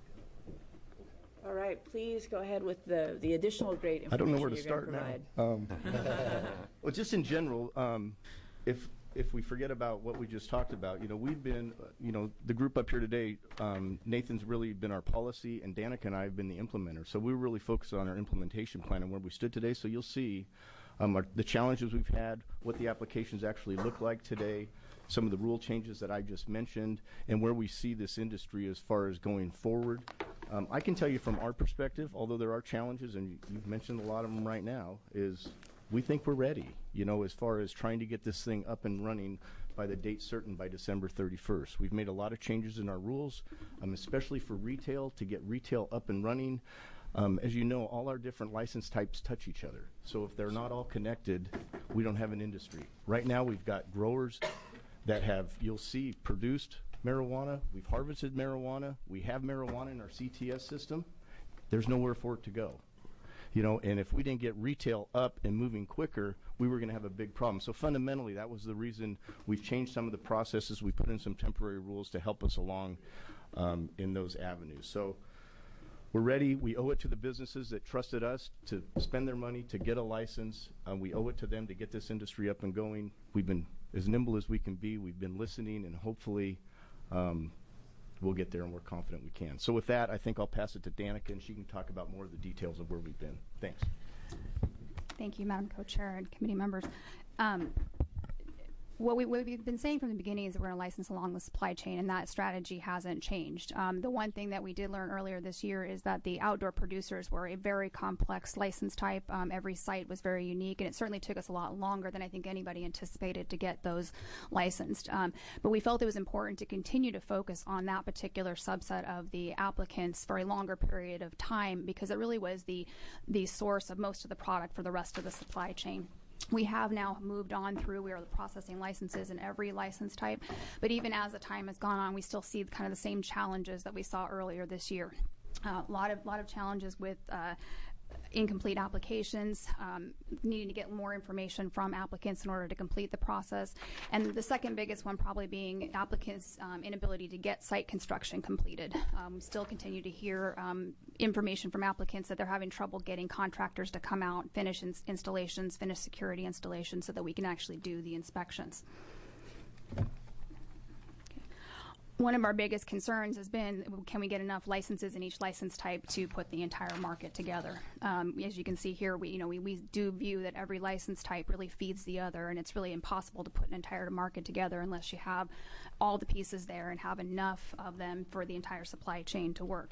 All right, please go ahead with the, the additional great information I don't know where to you're start gonna now. provide. Um, well, just in general, um, if if we forget about what we just talked about, you know, we've been, uh, you know, the group up here today, um, Nathan's really been our policy, and Danica and I have been the implementer. So we're really focused on our implementation plan and where we stood today. So you'll see um, our, the challenges we've had, what the applications actually look like today, some of the rule changes that I just mentioned, and where we see this industry as far as going forward. Um, I can tell you from our perspective, although there are challenges, and you've mentioned a lot of them right now, is we think we're ready, you know, as far as trying to get this thing up and running by the date certain by December thirty-first. We've made a lot of changes in our rules, um, especially for retail, to get retail up and running. Um, as you know, all our different license types touch each other. So if they're not all connected, we don't have an industry. Right now we've got growers that have, you'll see, produced marijuana. We've harvested marijuana. We have marijuana in our C T S system. There's nowhere for it to go. You know, and if we didn't get retail up and moving quicker, we were going to have a big problem. So fundamentally, that was the reason we've changed some of the processes. We put in some temporary rules to help us along um, in those avenues. So we're ready. We owe it to the businesses that trusted us to spend their money to get a license. Um, we owe it to them to get this industry up and going. We've been as nimble as we can be. We've been listening, and hopefully um, we'll get there, and we're confident we can. So with that, I think I'll pass it to Danica, and she can talk about more of the details of where we've been. Thanks. Thank you, Madam Co-Chair and committee members. Um, What, we, what we've been saying from the beginning is that we're going to license along the supply chain, and that strategy hasn't changed. Um, the one thing that we did learn earlier this year is that the outdoor producers were a very complex license type. Um, every site was very unique, and it certainly took us a lot longer than I think anybody anticipated to get those licensed. Um, but we felt it was important to continue to focus on that particular subset of the applicants for a longer period of time, because it really was the, the source of most of the product for the rest of the supply chain. We have now moved on through, we are processing licenses in every license type, but even as the time has gone on, we still see kind of the same challenges that we saw earlier this year. A uh, lot of lot of challenges with uh, incomplete applications, um, needing to get more information from applicants in order to complete the process, and the second biggest one probably being applicants' um, inability to get site construction completed. Um, we still continue to hear um, information from applicants that they're having trouble getting contractors to come out, finish ins installations, finish security installations so that we can actually do the inspections. One of our biggest concerns has been, can we get enough licenses in each license type to put the entire market together? Um, as you can see here, we, you know, we, we do view that every license type really feeds the other, and it's really impossible to put an entire market together unless you have all the pieces there and have enough of them for the entire supply chain to work.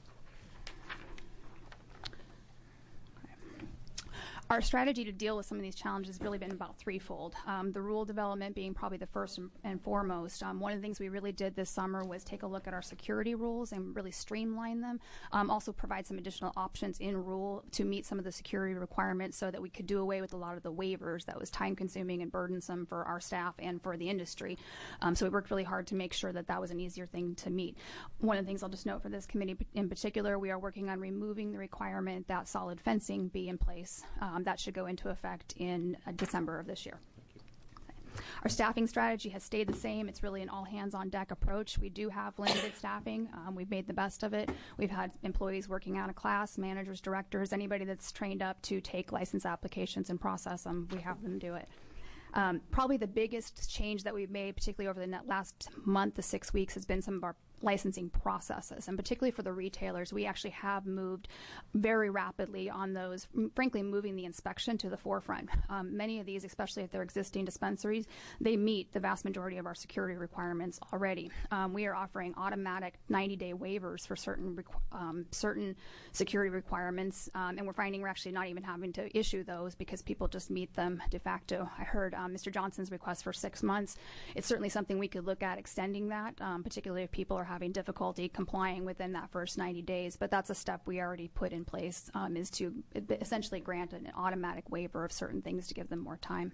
Our strategy to deal with some of these challenges has really been about threefold. Um, the rule development being probably the first and foremost. Um, one of the things we really did this summer was take a look at our security rules and really streamline them. Um, also provide some additional options in rule to meet some of the security requirements so that we could do away with a lot of the waivers that was time consuming and burdensome for our staff and for the industry. Um, so we worked really hard to make sure that that was an easier thing to meet. One of the things I'll just note for this committee in particular, we are working on removing the requirement that solid fencing be in place. Um, Um, that should go into effect in uh, December of this year. Our staffing strategy has stayed the same. It's really an all-hands-on-deck approach. We do have limited staffing. Um, we've made the best of it. We've had employees working out of class, managers, directors, anybody that's trained up to take license applications and process them, we have them do it. Um, probably the biggest change that we've made, particularly over the last month to six weeks, has been some of our licensing processes, and particularly for the retailers, we actually have moved very rapidly on those, frankly moving the inspection to the forefront. Um, many of these, especially if they're existing dispensaries, they meet the vast majority of our security requirements already. Um, we are offering automatic ninety day waivers for certain um, certain security requirements, um, and we're finding we're actually not even having to issue those because people just meet them de facto. I heard um, Mister Johnson's request for six months. It's certainly something we could look at extending that, um, particularly if people are having difficulty complying within that first ninety days, but that's a step we already put in place, um, is to essentially grant an automatic waiver of certain things to give them more time.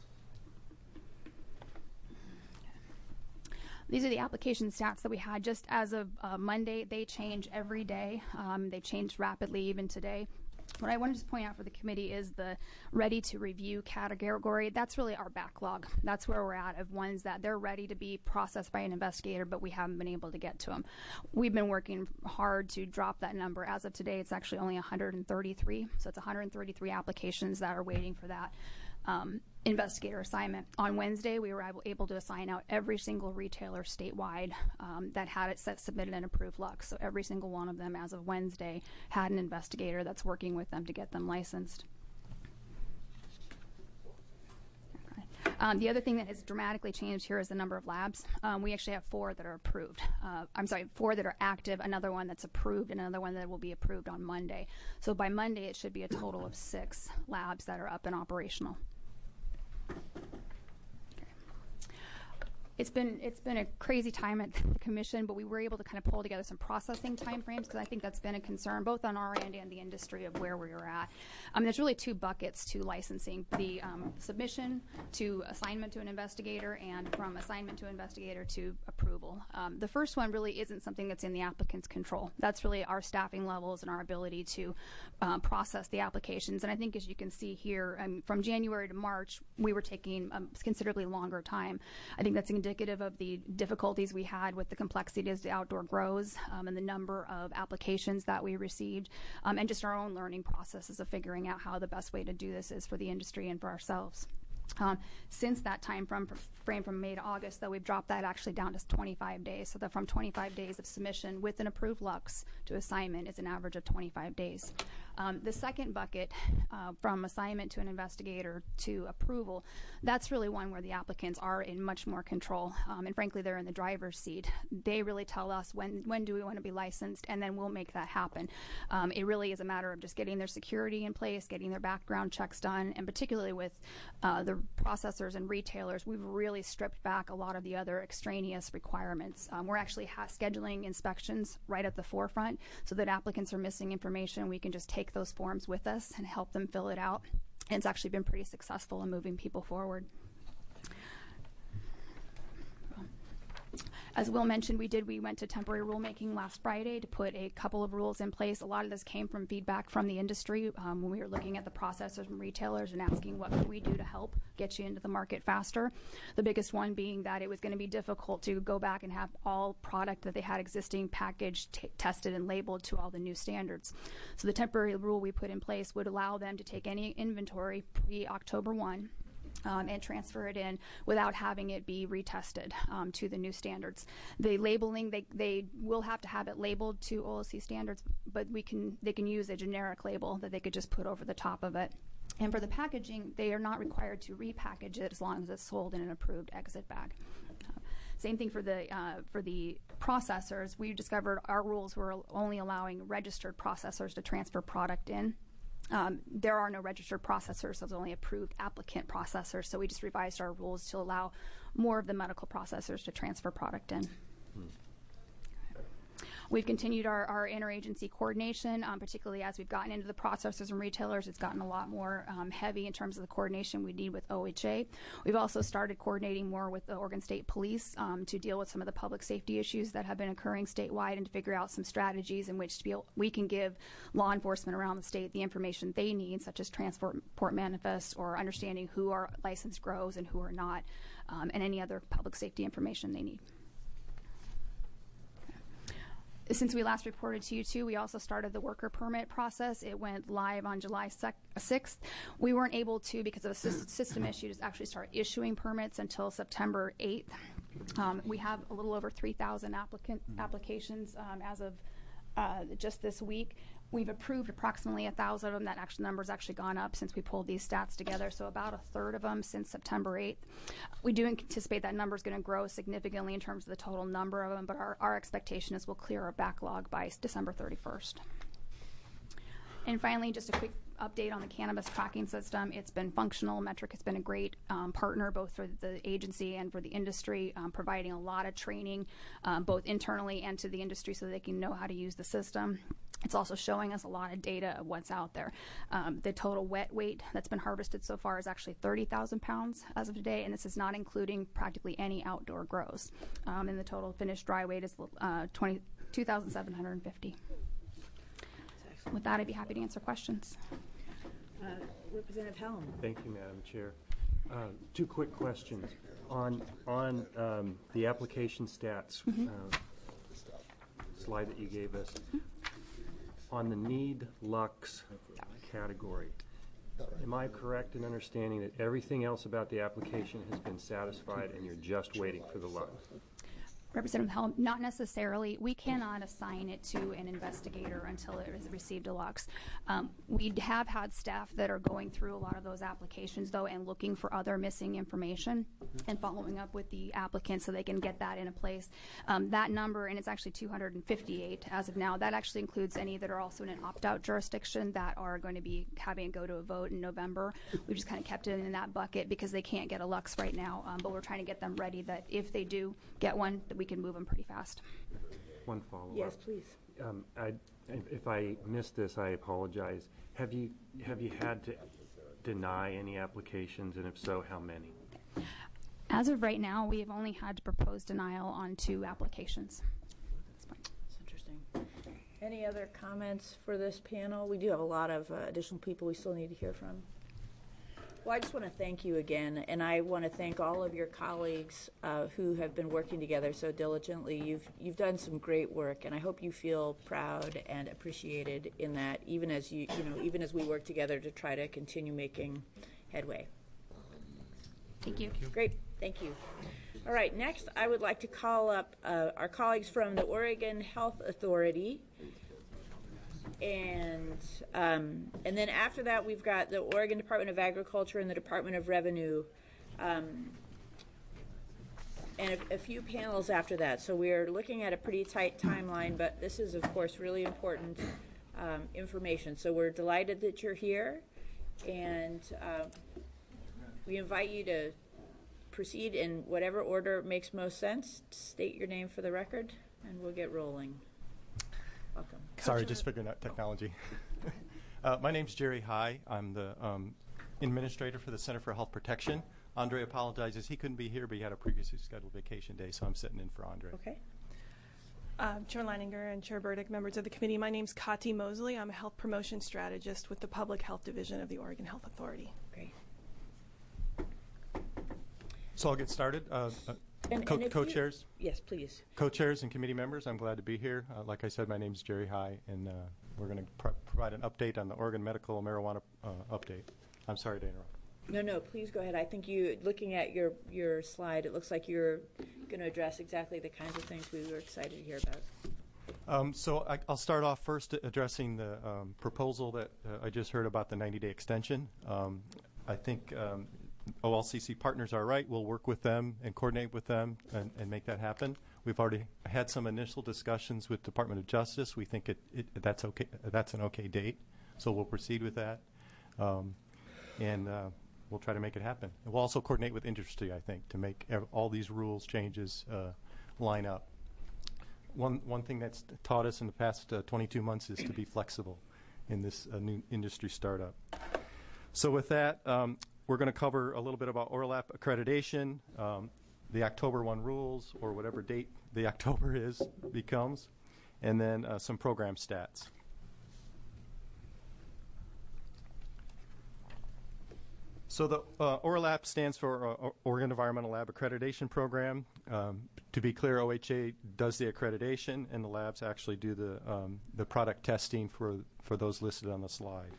These are the application stats that we had just as of uh, Monday. They change every day. Um, they changed rapidly even today. What I wanted to point out for the committee is the ready to review category. That's really our backlog. That's where we're at, of ones that they're ready to be processed by an investigator, but we haven't been able to get to them. We've been working hard to drop that number. As of today, it's actually only one hundred thirty-three. So it's one hundred thirty-three applications that are waiting for that um, investigator assignment. On Wednesday, we were able, able to assign out every single retailer statewide um, that had it set, submitted an approved Lux. So every single one of them, as of Wednesday, had an investigator that's working with them to get them licensed. Um, the other thing that has dramatically changed here is the number of labs. Um, we actually have four that are approved. Uh, I'm sorry, four that are active, another one that's approved, and another one that will be approved on Monday. So by Monday, it should be a total of six labs that are up and operational. It's been it's been a crazy time at the commission, but we were able to kind of pull together some processing timeframes because I think that's been a concern both on our end and the industry of where we are at. Um, there's really two buckets to licensing: the um, submission to assignment to an investigator, and from assignment to investigator to approval. Um, the first one really isn't something that's in the applicant's control. That's really our staffing levels and our ability to uh, process the applications. And I think, as you can see here, um, from January to March, we were taking a considerably longer time. I think that's indicative indicative of the difficulties we had with the complexity as the outdoor grows, um, and the number of applications that we received, um, and just our own learning processes of figuring out how the best way to do this is for the industry and for ourselves. Um, since that time from frame from May to August, though, we've dropped that actually down to twenty-five days. So that from twenty-five days of submission with an approved Lux to assignment is an average of twenty-five days. Um, the second bucket, uh, from assignment to an investigator to approval, that's really one where the applicants are in much more control. Um, and frankly, they're in the driver's seat. They really tell us when, when do we want to be licensed, and then we'll make that happen. Um, it really is a matter of just getting their security in place, getting their background checks done, and particularly with uh, the processors and retailers, we've really stripped back a lot of the other extraneous requirements. Um, we're actually ha- scheduling inspections right at the forefront so that applicants are missing information. We can just take those forms with us and help them fill it out. And it's actually been pretty successful in moving people forward. As Will mentioned, we did, we went to temporary rulemaking last Friday to put a couple of rules in place. A lot of this came from feedback from the industry um, when we were looking at the processors and retailers and asking what can we do to help get you into the market faster. The biggest one being that it was going to be difficult to go back and have all product that they had existing packaged, t- tested, and labeled to all the new standards. So the temporary rule we put in place would allow them to take any inventory pre-October first Um, and transfer it in without having it be retested um, to the new standards. The labeling, they, they will have to have it labeled to O L C standards, but we can they can use a generic label that they could just put over the top of it. And for the packaging, they are not required to repackage it as long as it's sold in an approved exit bag. Uh, same thing for the uh, for the processors. We discovered our rules were only allowing registered processors to transfer product in. Um, there are no registered processors, so there's only approved applicant processors. So we just revised our rules to allow more of the medical processors to transfer product in. Hmm. We've continued our, our interagency coordination, um, particularly as we've gotten into the processors and retailers. It's gotten a lot more um, heavy in terms of the coordination we need with O H A. We've also started coordinating more with the Oregon State Police um, to deal with some of the public safety issues that have been occurring statewide and to figure out some strategies in which to be able, we can give law enforcement around the state the information they need, such as transport manifests or understanding who are licensed grows and who are not, um, and any other public safety information they need. Since we last reported to you, too, we also started the worker permit process. It went live on July sixth. We weren't able to, because of a system issues, actually start issuing permits until September eighth. Um, we have a little over three thousand applicant applications um, as of uh, just this week. We've approved approximately one thousand of them. That actual number has actually gone up since we pulled these stats together, so about a third of them since September eighth. We do anticipate that number is going to grow significantly in terms of the total number of them, but our, our expectation is we'll clear our backlog by December thirty-first. And finally, just a quick update on the cannabis tracking system. It's been functional. Metric has been a great um, partner both for the agency and for the industry, um, providing a lot of training um, both internally and to the industry so they can know how to use the system. It's also showing us a lot of data of what's out there. Um, the total wet weight that's been harvested so far is actually thirty thousand pounds as of today, and this is not including practically any outdoor grows. Um, and the total finished dry weight is uh, twenty-two thousand seven hundred fifty. With that, I'd be happy to answer questions. Uh, Representative Helm. Thank you, Madam Chair. Uh, two quick questions. On, on um, the application stats mm-hmm. uh, slide that you gave us, mm-hmm. on the need Lux category, am I correct in understanding that everything else about the application has been satisfied and you're just waiting for the Lux? Representative Helm, not necessarily. We cannot assign it to an investigator until it has received a Lux. Um, we have had staff that are going through a lot of those applications, though, and looking for other missing information and following up with the applicant so they can get that into place. Um, that number, and it's actually two hundred fifty-eight as of now, that actually includes any that are also in an opt-out jurisdiction that are going to be having it go to a vote in November. We've just kind of kept it in that bucket because they can't get a Lux right now, um, but we're trying to get them ready that if they do get one, that we can move them pretty fast. One follow-up. Yes, please. Um, I, if I missed this, I apologize. Have you have you had to deny any applications, and if so, how many? As of right now, we have only had to propose denial on two applications. That's interesting. Any other comments for this panel? We do have a lot of uh, additional people we still need to hear from. Well, I just want to thank you again, and I want to thank all of your colleagues uh, who have been working together so diligently. You've you've done some great work, and I hope you feel proud and appreciated in that, even as you you know even as we work together to try to continue making headway. Thank you. Great, thank you. All right, next I would like to call up uh, our colleagues from the Oregon Health Authority. And um, and then after that, we've got the Oregon Department of Agriculture and the Department of Revenue, um, and a, a few panels after that. So we're looking at a pretty tight timeline, but this is, of course, really important um, information. So we're delighted that you're here, and uh, we invite you to proceed in whatever order makes most sense. State your name for the record, and we'll get rolling. Welcome. Sorry, just figuring out technology. uh, my name's Jerry High. I'm the um, administrator for the Center for Health Protection. Andre apologizes. He couldn't be here, but he had a previously scheduled vacation day, so I'm sitting in for Andre. Okay. Uh, Chair Leininger and Chair Burdick, members of the committee, my name's Kati Mosley. I'm a health promotion strategist with the Public Health Division of the Oregon Health Authority. Great. So I'll get started. Uh, uh, And, co- and if co-chairs. You, yes, please. Co-chairs and committee members, I'm glad to be here. Uh, like I said, my name is Jerry High, and uh, we're going to pro- provide an update on the Oregon medical marijuana uh, update. I'm sorry to interrupt. No, no, please go ahead. I think you, looking at your, your slide, it looks like you're going to address exactly the kinds of things we were excited to hear about. Um, so I, I'll start off first addressing the um, proposal that uh, I just heard about the ninety-day extension. Um, I think um, O L C C partners are right. We'll work with them and coordinate with them and, and make that happen. We've already had some initial discussions with Department of Justice. We think it, it that's okay. That's an okay date, so we'll proceed with that, um, and uh, we'll try to make it happen. And we'll also coordinate with industry, I think, to make ev- all these rules changes uh, line up. One one thing that's taught us in the past uh, twenty-two months is to be flexible in this uh, new industry startup. So with that. Um, We're going to cover a little bit about ORLAP accreditation, um, the October first rules, or whatever date the October is becomes, and then uh, some program stats. So the uh, ORLAP stands for uh, Oregon Environmental Lab Accreditation Program. Um, to be clear, O H A does the accreditation, and the labs actually do the um, the product testing for for those listed on the slide.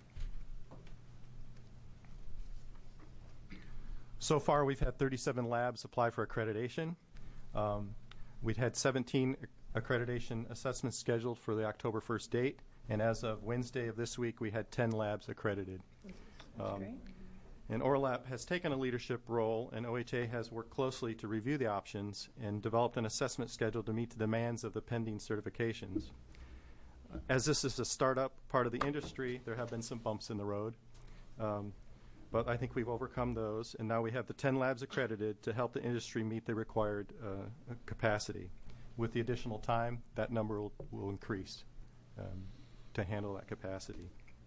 So far, we've had thirty-seven labs apply for accreditation. Um, we've had seventeen accreditation assessments scheduled for the October first date, and as of Wednesday of this week, we had ten labs accredited. Um, Great. and ORLAP has taken a leadership role, and O H A has worked closely to review the options and developed an assessment schedule to meet the demands of the pending certifications. As this is a startup part of the industry, there have been some bumps in the road. Um, But I think we've overcome those, and now we have the ten labs accredited to help the industry meet the required uh, capacity. With the additional time, that number will, will increase um, to handle that capacity.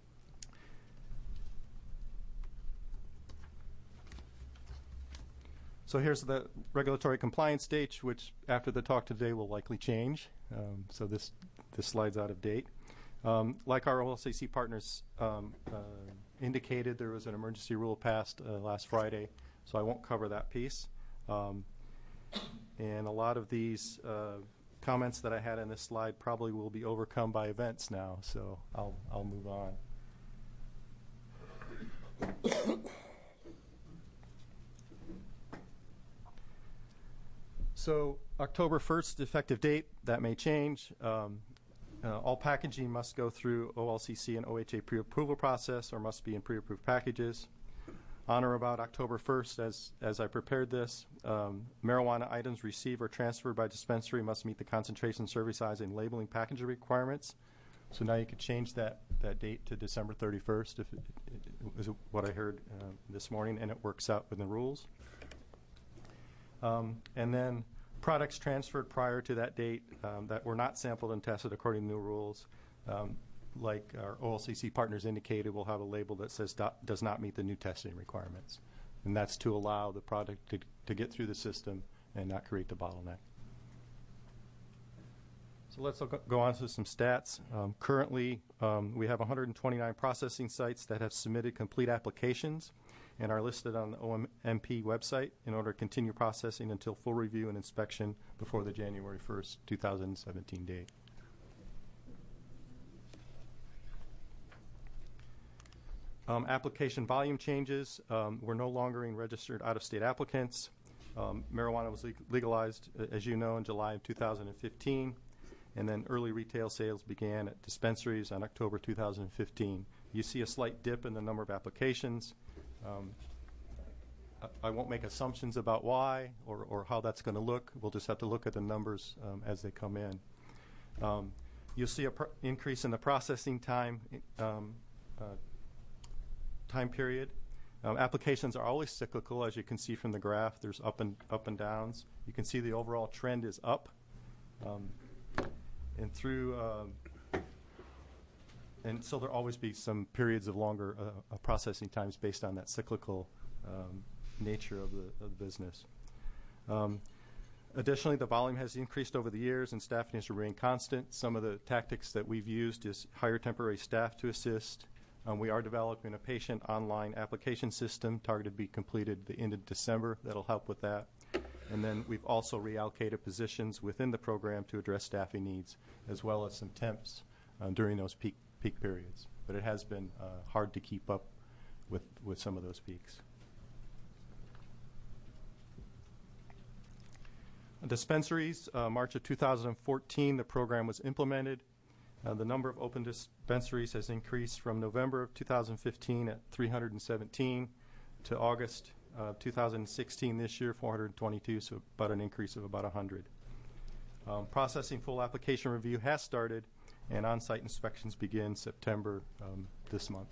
So here's the regulatory compliance date, which after the talk today will likely change. Um, so this, this slide's out of date. Um, like our O L C C partners um, uh, indicated, there was an emergency rule passed uh, last Friday, so I won't cover that piece. Um, and a lot of these uh, comments that I had in this slide probably will be overcome by events now, so I'll, I'll move on. So October first effective date, that may change. Um, Uh, all packaging must go through O L C C and O H A pre-approval process or must be in pre-approved packages. On or about October first, as, as I prepared this, um, marijuana items received or transferred by dispensary must meet the concentration, service size, and labeling packaging requirements. So now you could change that, that date to December thirty-first, if it, it, it was what I heard uh, this morning, and it works out with the rules. Um, and then products transferred prior to that date um, that were not sampled and tested according to new rules, um, like our O L C C partners indicated, will have a label that says do, does not meet the new testing requirements. And that's to allow the product to, to get through the system and not create the bottleneck. So let's go on to some stats. Um, currently, um, we have one hundred twenty-nine processing sites that have submitted complete applications and are listed on the O M P website in order to continue processing until full review and inspection before the January first, two thousand seventeen date. Um, application volume changes. Um, we're no longer in registered out-of-state applicants. Um, marijuana was leg- legalized, uh, as you know, in July of two thousand fifteen, and then early retail sales began at dispensaries on October two thousand fifteen. You see a slight dip in the number of applications. Um, I, I won't make assumptions about why or, or how that's going to look. We'll just have to look at the numbers um, as they come in. Um, you'll see an pr- increase in the processing time um, uh, time period. Um, applications are always cyclical, as you can see from the graph. There's up and up and downs. You can see the overall trend is up, um, and through, um, and so there'll always be some periods of longer uh, uh, processing times based on that cyclical um, nature of the, of the business. Um, additionally, the volume has increased over the years, and staffing has remained constant. Some of the tactics that we've used is hire temporary staff to assist. Um, we are developing a patient online application system targeted to be completed the end of December. That'll help with that. And then we've also reallocated positions within the program to address staffing needs, as well as some temps uh, during those peak peak periods. But it has been uh, hard to keep up with, with some of those peaks. Dispensaries, uh, March of two thousand fourteen, the program was implemented. Uh, the number of open dispensaries has increased from November of two thousand fifteen at three hundred seventeen to August of two thousand sixteen this year, four hundred twenty-two, so about an increase of about one hundred. Um, processing full application review has started, and on-site inspections begin September um, this month.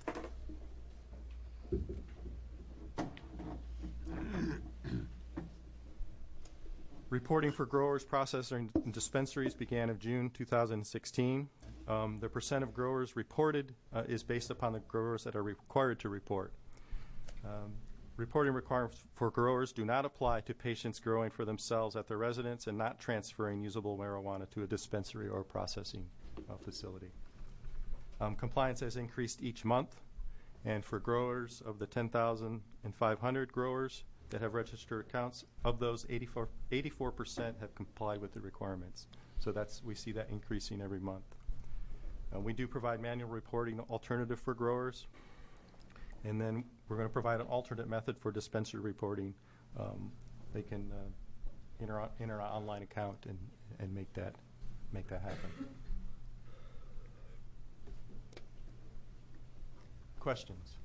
Reporting for growers, processors, and dispensaries began of June two thousand sixteen. Um, the percent of growers reported uh, is based upon the growers that are required to report. Um, reporting requirements for growers do not apply to patients growing for themselves at their residence and not transferring usable marijuana to a dispensary or processing uh, facility. Um, compliance has increased each month, and for growers of the ten thousand five hundred growers that have registered accounts, of those eighty-four percent have complied with the requirements. So that's, we see that increasing every month. Uh, we do provide manual reporting alternative for growers, and then we're going to provide an alternate method for dispensary reporting. Um, they can uh, enter, enter an online account and, and make that make that happen. Questions?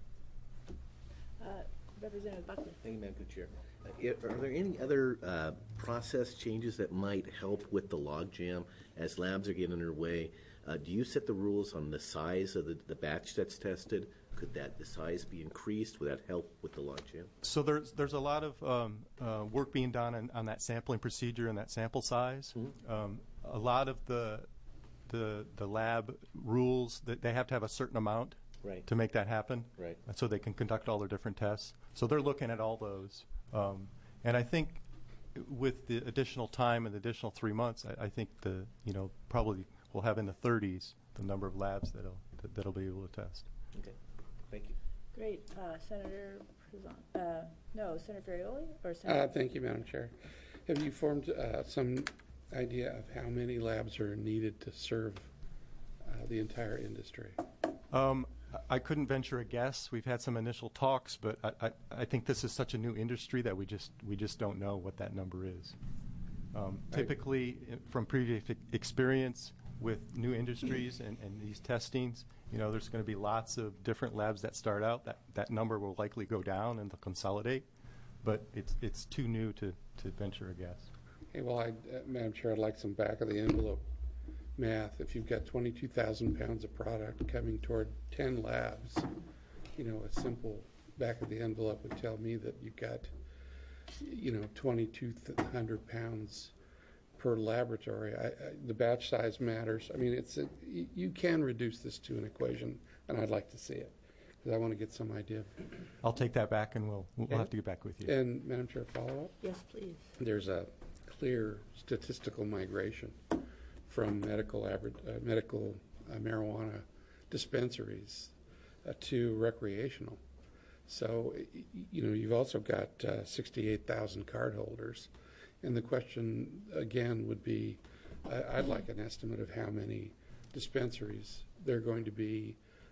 Uh, Representative Buckley. Thank you, Madam Co-Chair. Uh, i- are there any other uh, process changes that might help with the logjam as labs are getting underway? Uh, do you set the rules on the size of the, the batch that's tested? Could that the size be increased? Would that help with the logjam? So there's there's a lot of um, uh, work being done on, on that sampling procedure and that sample size. Mm-hmm. Um, a lot of the the the lab rules that they have to have a certain amount right. to make that happen. Right. And so they can conduct all their different tests. So they're looking at all those. Um, and I think with the additional time and the additional three months, I, I think the you know probably we'll have in the thirties the number of labs that'll that, that'll be able to test. Okay. Thank you. Great. Uh, Senator Prezan, uh, no, Senator Ferrioli or Senator? Uh, thank you, Madam Chair. Have you formed uh, some idea of how many labs are needed to serve uh, the entire industry? Um, I couldn't venture a guess. We've had some initial talks, but I, I, I think this is such a new industry that we just we just don't know what that number is. Um, typically, I, from previous experience with new industries and, and these testings, you know, there's going to be lots of different labs that start out. That that number will likely go down and they'll consolidate, but it's it's too new to, to venture a guess. Okay, well, I, uh, Madam Chair, I'd like some back of the envelope math. If you've got twenty-two thousand pounds of product coming toward ten labs, you know, a simple back of the envelope would tell me that you've got, you know, twenty-two hundred pounds per laboratory. I, I, the batch size matters. I mean, it's a, you can reduce this to an equation, and I'd like to see it because I want to get some idea. I'll take that back, and we'll we'll and, have to get back with you. And Madam Chair, follow up. Yes, please. There's a clear statistical migration from medical average, uh, medical uh, marijuana dispensaries uh, to recreational. So, you know, you've also got uh, sixty-eight thousand cardholders. And the question, again, would be, uh, I'd like an estimate of how many dispensaries there are going to be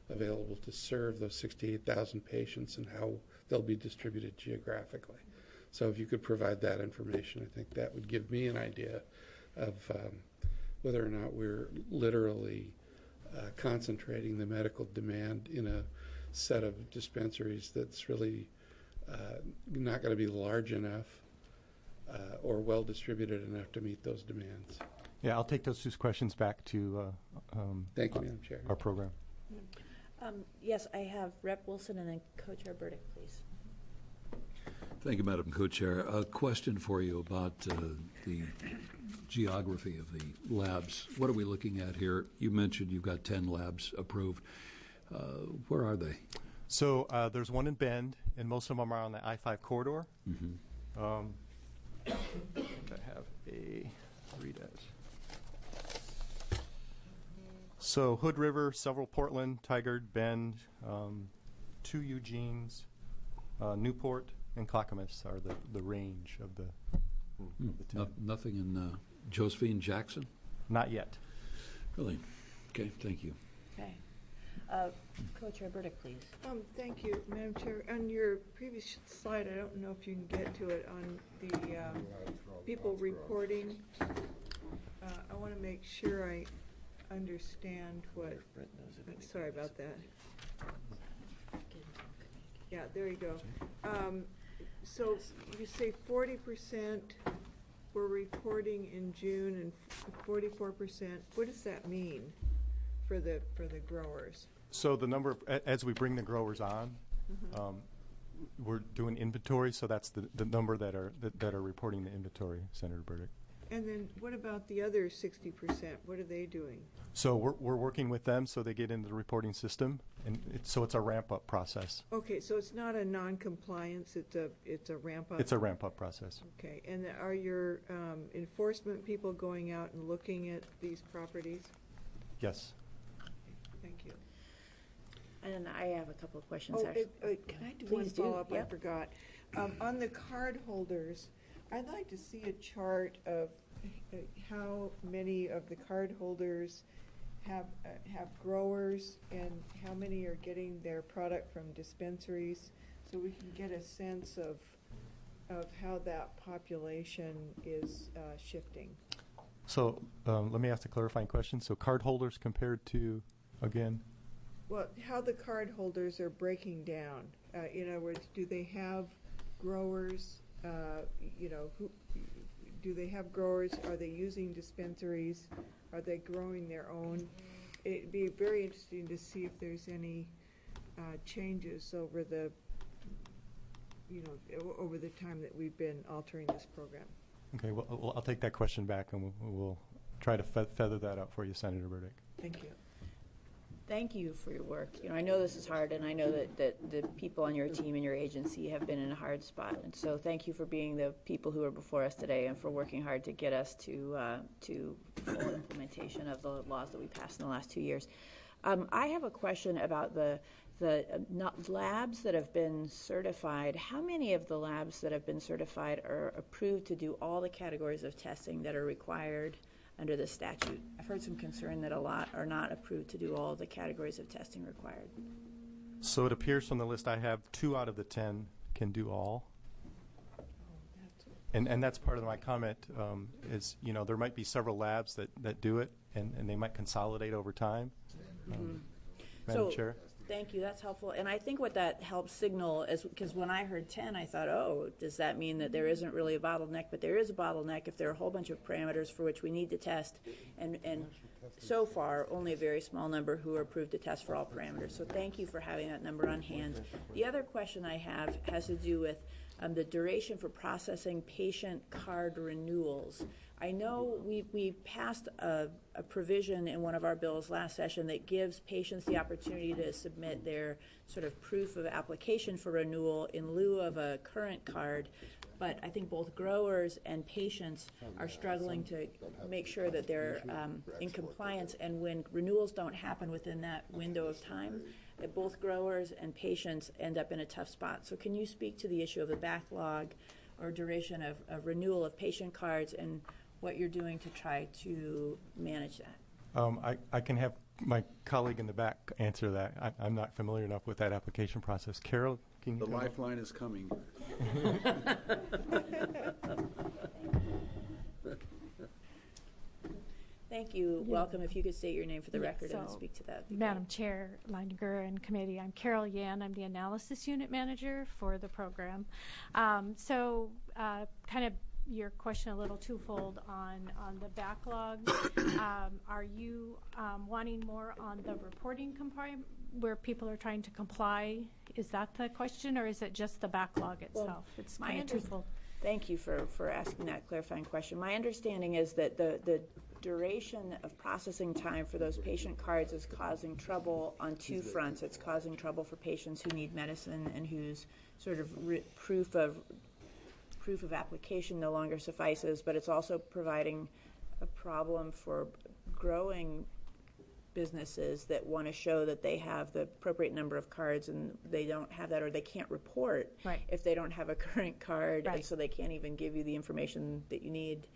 available to serve those sixty-eight thousand patients and how they'll be distributed geographically. So if you could provide that information, I think that would give me an idea of um, whether or not we're literally uh, concentrating the medical demand in a set of dispensaries that's really uh, not going to be large enough uh, or well distributed enough to meet those demands. Yeah, I'll take those two questions back to uh, um, Thank you, our, Madam Chair. our program. Um, yes, I have Rep Wilson and then Co-Chair Burdick, please. Thank you, Madam Co-Chair. A question for you about uh, the geography of the labs. What are we looking at here? You mentioned you've got ten labs approved. Uh, where are they? So uh, there's one in Bend, and most of them are on the I five corridor. Mm-hmm. Um, I have a read it. So Hood River, several Portland, Tigard, Bend, um, two Eugenes, uh, Newport, and Clackamas are the, the range of the, Hmm. of the ten. No, nothing in uh, Josephine, Jackson? Not yet. Really? Okay, thank you. Okay. Uh, Co-Chair Burdick, please. Um, thank you, Madam Chair. On your previous slide, I don't know if you can get to it, on the um, people reporting. Uh, I want to make sure I understand what, sorry about that. Yeah, there you go. Um, so you say forty percent were reporting in June and forty-four percent. What does that mean for the for the growers? So the number of, a- as we bring the growers on, Mhm. um, we're doing inventory, so that's the, the number that are that, that are reporting the inventory, Senator Burdick. And then what about the other sixty percent? What are they doing? So we're, we're working with them so they get into the reporting system, and it's, so it's a ramp-up process. Okay, so it's not a non-compliance, it's a, it's a ramp-up? It's a ramp-up process. Okay, and are your um, enforcement people going out and looking at these properties? Yes. Thank you. And I have a couple of questions, Oh, actually. it- uh, can I do one Please do. follow-up? I Yep. forgot. Um, On the card holders, I'd like to see a chart of uh, how many of the card holders have, uh, have growers and how many are getting their product from dispensaries, so we can get a sense of, of how that population is uh, shifting. So um, let me ask a clarifying question. So card holders compared to, again? Well, how the card holders are breaking down. Uh, in other words, do they have growers, uh, you know, who, do they have growers? Are they using dispensaries? Are they growing their own? It'd be very interesting to see if there's any uh, changes over the, you know, o- over the time that we've been altering this program. Okay, well, well, I'll take that question back, and we'll, we'll try to fe- feather that out for you, Senator Burdick. Thank you. Thank you for your work. You know, I know this is hard, and I know that, that the people on your team and your agency have been in a hard spot. And so, thank you for being the people who are before us today, and for working hard to get us to uh, to full implementation of the laws that we passed in the last two years. Um, I have a question about the the uh, not labs that have been certified. How many of the labs that have been certified are approved to do all the categories of testing that are required under the statute? I've heard some concern that a lot are not approved to do all the categories of testing required. So it appears from the list I have, two out of the ten can do all. And, and that's part of my comment, um, is, you know, there might be several labs that, that do it, and, and they might consolidate over time. Um, Madam So, Chair? thank you, that's helpful. And I think what that helps signal is, because when I heard ten, I thought, oh, does that mean that there isn't really a bottleneck? But there is a bottleneck if there are a whole bunch of parameters for which we need to test. And, and so far, only a very small number who are approved to test for all parameters. So thank you for having that number on hand. The other question I have has to do with um, the duration for processing patient card renewals. I know we, we passed a, a provision in one of our bills last session that gives patients the opportunity to submit their sort of proof of application for renewal in lieu of a current card. But I think both growers and patients are struggling to make sure that they're um, in compliance. And when renewals don't happen within that window of time, that both growers and patients end up in a tough spot. So can you speak to the issue of the backlog or duration of, of renewal of patient cards and what you're doing to try to manage that? Um, I, I can have my colleague in the back answer that. I, I'm not familiar enough with that application process. Carol, can you The come up? lifeline is coming. Thank you. Yeah. Welcome. If you could state your name for the Yeah, record and so, speak to that. that'd be Madam great. Chair, Leininger and committee, I'm Carol Yan. I'm the analysis unit manager for the program. Um, so, uh, kind of your question a little twofold on on the backlog. um, are you um, wanting more on the reporting compliance where people are trying to comply? Is that the question, or is it just the backlog itself? Well, it's my kind of under- twofold. Thank you for, for asking that clarifying question. My understanding is that the, the duration of processing time for those patient cards is causing trouble on two fronts. It's causing trouble for patients who need medicine and whose sort of re- proof of proof of application no longer suffices, but it's also providing a problem for growing businesses that want to show that they have the appropriate number of cards and they don't have that, or they can't report Right. if they don't have a current card, Right. and so they can't even give you the information that you need.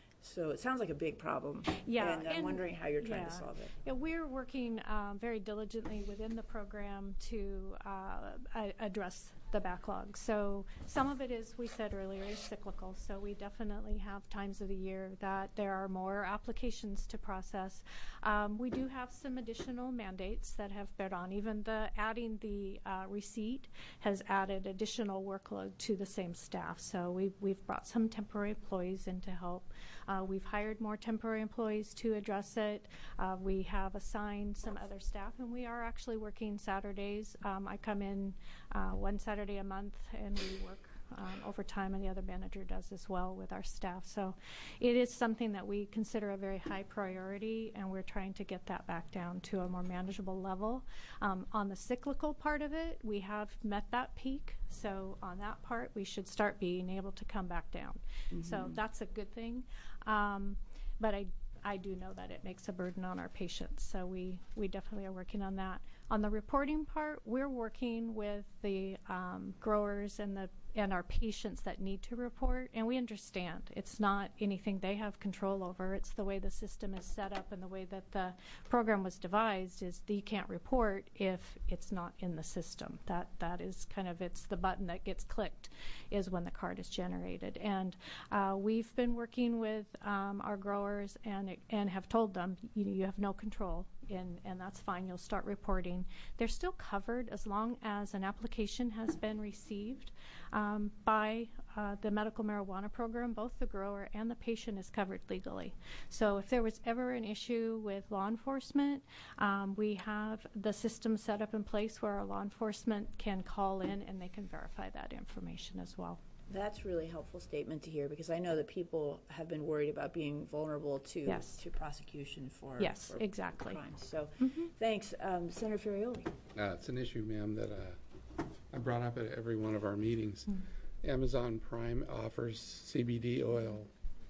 So it sounds like a big problem. Yeah, and I'm and- wondering how you're trying yeah. to solve it. Yeah, we're working um, very diligently within the program to uh, a- address the backlog. So some of it is, we said earlier, is cyclical. So we definitely have times of the year that there are more applications to process. Um, we do have some additional mandates that have been on. Even the adding the uh, receipt has added additional workload to the same staff. So we've, we've brought some temporary employees in to help. Uh, we've hired more temporary employees to address it. Uh, we have assigned some other staff, and we are actually working Saturdays. Um, I come in uh, one Saturday a month, and we work um, overtime, and the other manager does as well with our staff. So it is something that we consider a very high priority, and we're trying to get that back down to a more manageable level. Um, on the cyclical part of it, we have met that peak. So on that part, we should start being able to come back down. Mm-hmm. So that's a good thing. Um, but I, I do know that it makes a burden on our patients. So we, we definitely are working on that. On the reporting part, we're working with the um, growers and the and our patients that need to report, and we understand it's not anything they have control over. It's the way the system is set up and the way that the program was devised is that you can't report if it's not in the system. That that is kind of, it's the button that gets clicked is when the card is generated. And uh, we've been working with um, our growers and and have told them, you know, you have no control. And, and that's fine. You'll start reporting. They're still covered as long as an application has been received um, by uh, the medical marijuana program. Both the grower and the patient is covered legally. So if there was ever an issue with law enforcement, um, we have the system set up in place where our law enforcement can call in and they can verify that information as well. That's a really helpful statement to hear, because I know that people have been worried about being vulnerable to Yes. to prosecution for, Yes, for exactly. crimes. So Mm-hmm. thanks. Um, Senator Ferrioli. Uh, it's an issue, ma'am, that uh, I brought up at every one of our meetings. Mm. Amazon Prime offers C B D oil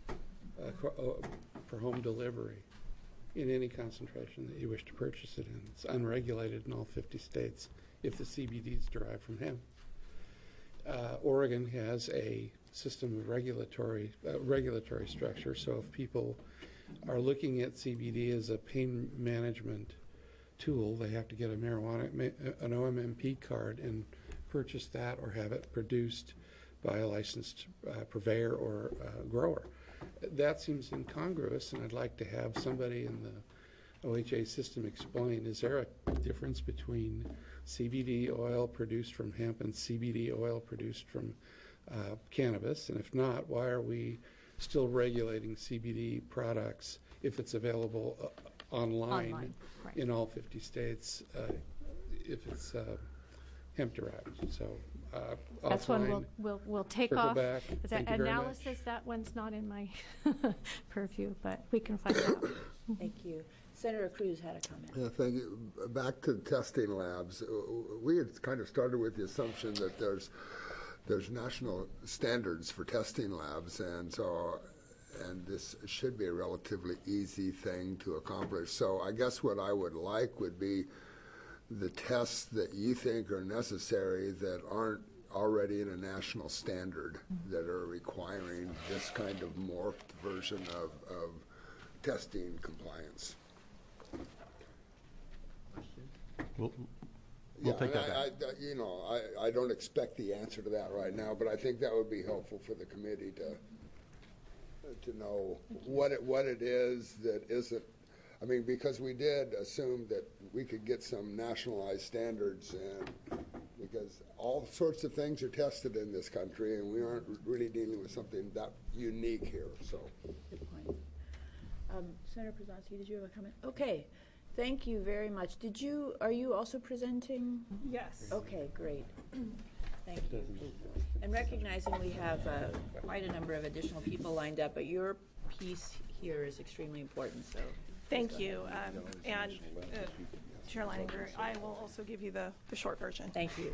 uh, co- uh, for home delivery in any concentration that you wish to purchase it in. It's unregulated in all fifty states if the C B D is derived from hemp. Uh, Oregon has a system of regulatory uh, regulatory structure, so if people are looking at C B D as a pain management tool, they have to get a marijuana, an O M M P card and purchase that or have it produced by a licensed uh, purveyor or uh, grower. That seems incongruous, and I'd like to have somebody in the O H A system explain, is there a difference between C B D oil produced from hemp and C B D oil produced from uh, cannabis? And if not, why are we still regulating C B D products if it's available uh, online, Online, right. in all fifty states uh, if it's uh, hemp derived? So uh, That's one offline, we'll, we'll, we'll take circle off. back. Is Thank that you very much. analysis, that one's not in my purview, but we can find out. Thank you. Senator Cruz had a comment. Yeah, thank you. Back to testing labs. Uh, We had kind of started with the assumption that there's there's national standards for testing labs, and so and this should be a relatively easy thing to accomplish. So I guess what I would like would be the tests that you think are necessary that aren't already in a national standard that are requiring this kind of morphed version of, of testing compliance. We'll, we'll yeah, take that I, back. I, you know, I, I don't expect the answer to that right now, but I think that would be helpful for the committee to to know what it what it is that isn't. I mean, because we did assume that we could get some nationalized standards, and because all sorts of things are tested in this country, and we aren't really dealing with something that unique here. So, good point. Um, Senator Przanski, did you have a comment? Okay, thank you very much. Did you? Are you also presenting? Yes. Okay, great. Thank you. And recognizing we have uh, quite a number of additional people lined up, but your piece here is extremely important. So. Thank you. Um, and uh, Chair Leininger, I will also give you the, the short version. Thank you.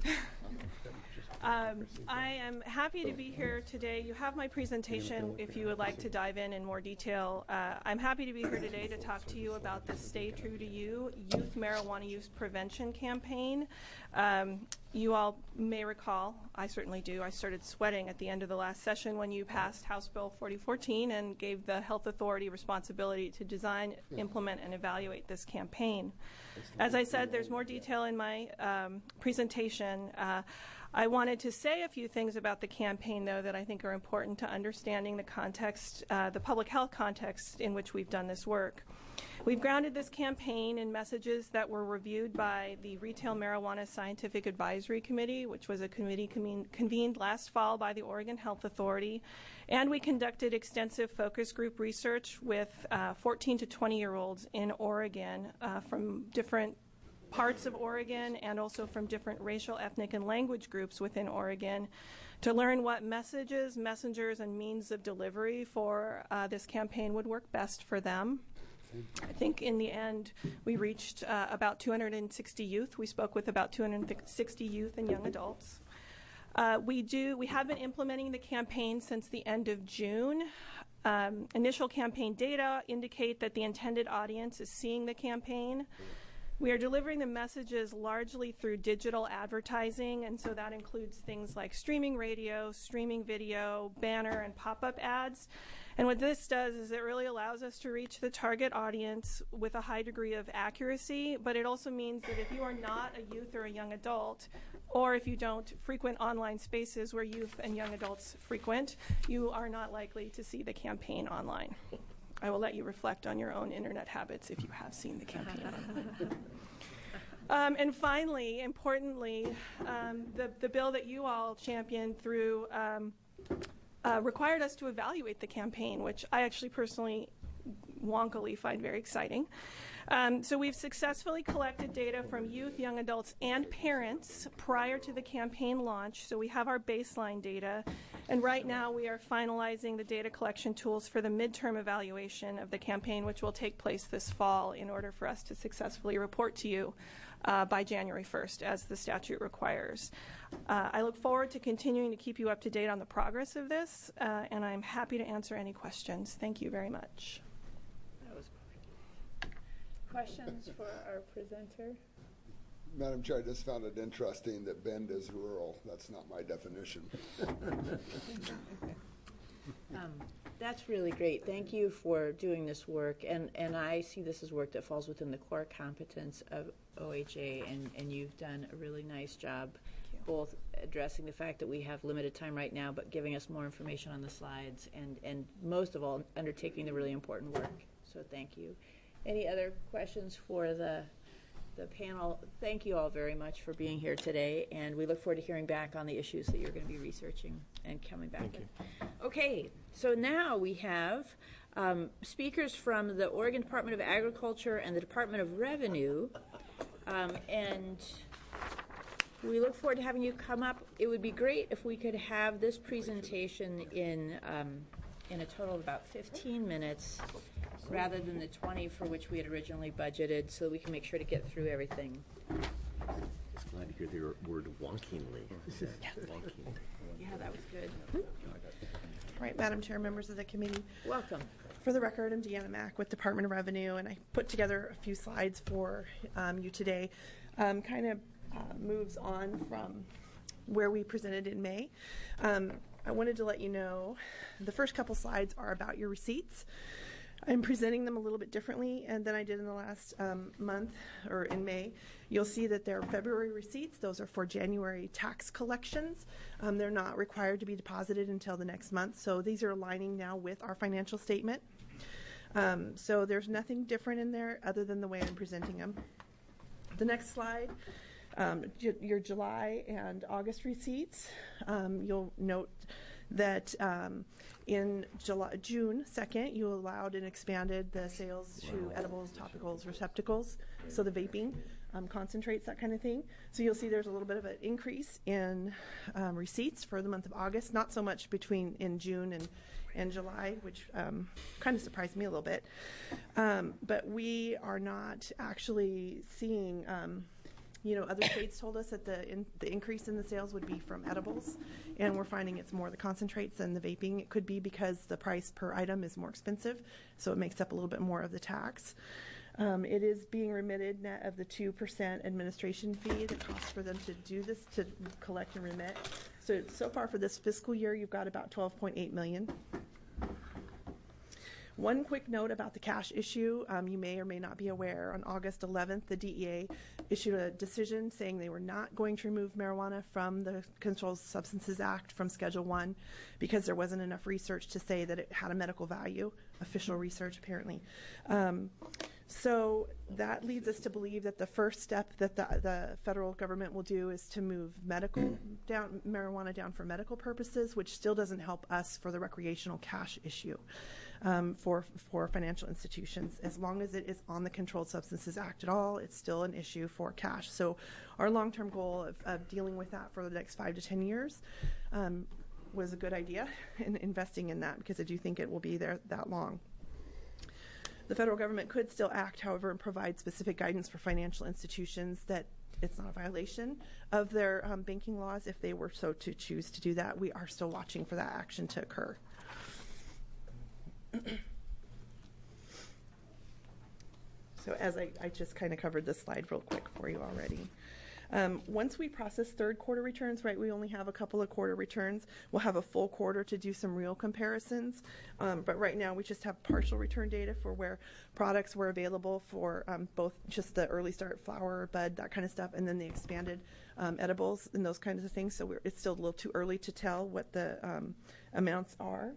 um, I am happy to be here today. You have my presentation if you would like to dive in in more detail. Uh, I'm happy to be here today to talk to you about the Stay True to You Youth Marijuana Use Prevention Campaign. Um, you all may recall, I certainly do, I started sweating at the end of the last session when you passed House Bill forty fourteen and gave the Health Authority responsibility to design, implement, and evaluate this campaign. As I said, there's more detail in my um, presentation. Uh, I wanted to say a few things about the campaign, though, that I think are important to understanding the context, uh, the public health context in which we've done this work. We've grounded this campaign in messages that were reviewed by the Retail Marijuana Scientific Advisory Committee, which was a committee conven- convened last fall by the Oregon Health Authority. And we conducted extensive focus group research with uh, fourteen to twenty-year-olds in Oregon uh, from different parts of Oregon and also from different racial, ethnic, and language groups within Oregon to learn what messages, messengers, and means of delivery for uh, this campaign would work best for them. I think in the end, we reached uh, about two hundred sixty youth. We spoke with about two hundred sixty youth and young adults. Uh, we do. We have been implementing the campaign since the end of June. Um, initial campaign data indicate that the intended audience is seeing the campaign. We are delivering the messages largely through digital advertising, and so that includes things like streaming radio, streaming video, banner, and pop-up ads. And what this does is it really allows us to reach the target audience with a high degree of accuracy, but it also means that if you are not a youth or a young adult, or if you don't frequent online spaces where youth and young adults frequent, you are not likely to see the campaign online. I will let you reflect on your own internet habits if you have seen the campaign. um, and finally, importantly, um, the, the bill that you all championed through um, uh, required us to evaluate the campaign, which I actually personally wonkily find very exciting. Um, so we've successfully collected data from youth, young adults, and parents prior to the campaign launch. So we have our baseline data. And right now we are finalizing the data collection tools for the midterm evaluation of the campaign, which will take place this fall in order for us to successfully report to you uh, by January first, as the statute requires. Uh, I look forward to continuing to keep you up to date on the progress of this, uh, and I'm happy to answer any questions. Thank you very much. Questions for our presenter? Madam Chair, I just found it interesting that Bend is rural. That's not my definition. um, that's really great. Thank you for doing this work. And, and I see this as work that falls within the core competence of O H A, and, and you've done a really nice job both addressing the fact that we have limited time right now, but giving us more information on the slides, and, and most of all, undertaking the really important work. So thank you. Any other questions for the the panel? Thank you all very much for being here today, and we look forward to hearing back on the issues that you're going to be researching and coming back Thank with. you. Okay, so now we have um, speakers from the Oregon Department of Agriculture and the Department of Revenue, um, and we look forward to having you come up. It would be great if we could have this presentation in um, in a total of about fifteen minutes. Rather than the twenty for which we had originally budgeted, so we can make sure to get through everything. Just glad to hear the word wonkingly. Yeah. Yeah, that was good. All right, Madam Chair, members of the committee. Welcome. For the record, I'm Deanna Mack with Department of Revenue, and I put together a few slides for um, you today. Um, kind of uh, moves on from where we presented in May. Um, I wanted to let you know the first couple slides are about your receipts. I'm presenting them a little bit differently and than I did in the last um, month or in May. You'll see that they're February receipts. Those are for January tax collections. Um, they're not required to be deposited until the next month. So these are aligning now with our financial statement. Um, so there's nothing different in there other than the way I'm presenting them. The next slide, um, your July and August receipts. Um, you'll note that um, in July, June second, you allowed and expanded the sales to edibles, topicals, receptacles, so the vaping, um, concentrates, that kind of thing. So you'll see there's a little bit of an increase in um, receipts for the month of August, not so much between in June and, and July, which um, kind of surprised me a little bit. Um, but we are not actually seeing um, You know, other states told us that the in, the increase in the sales would be from edibles, and we're finding it's more the concentrates than the vaping. It could be because the price per item is more expensive, so it makes up a little bit more of the tax. Um, it is being remitted net of the two percent administration fee that costs for them to do this, to collect and remit. So, so far for this fiscal year, you've got about twelve point eight million dollars. One quick note about the cash issue. Um, you may or may not be aware, on August eleventh, the D E A issued a decision saying they were not going to remove marijuana from the Controlled Substances Act from Schedule one because there wasn't enough research to say that it had a medical value, official research apparently. Um, so that leads us to believe that the first step that the, the federal government will do is to move medical down, marijuana down for medical purposes, which still doesn't help us for the recreational cash issue. Um, for for financial institutions. As long as it is on the Controlled Substances Act at all, it's still an issue for cash. So our long-term goal of, of dealing with that for the next five to ten years um, was a good idea, in investing in that, because I do think it will be there that long. The federal government could still act, however, and provide specific guidance for financial institutions that it's not a violation of their um, banking laws if they were so to choose to do that. We are still watching for that action to occur. So as I, I just kind of covered this slide real quick for you already. Um, once we process third quarter returns, right, we only have a couple of quarter returns. We'll have a full quarter to do some real comparisons. Um, but right now we just have partial return data for where products were available for um, both just the early start flower, bud, that kind of stuff, and then the expanded um, edibles and those kinds of things. So we're, it's still a little too early to tell what the um, amounts are.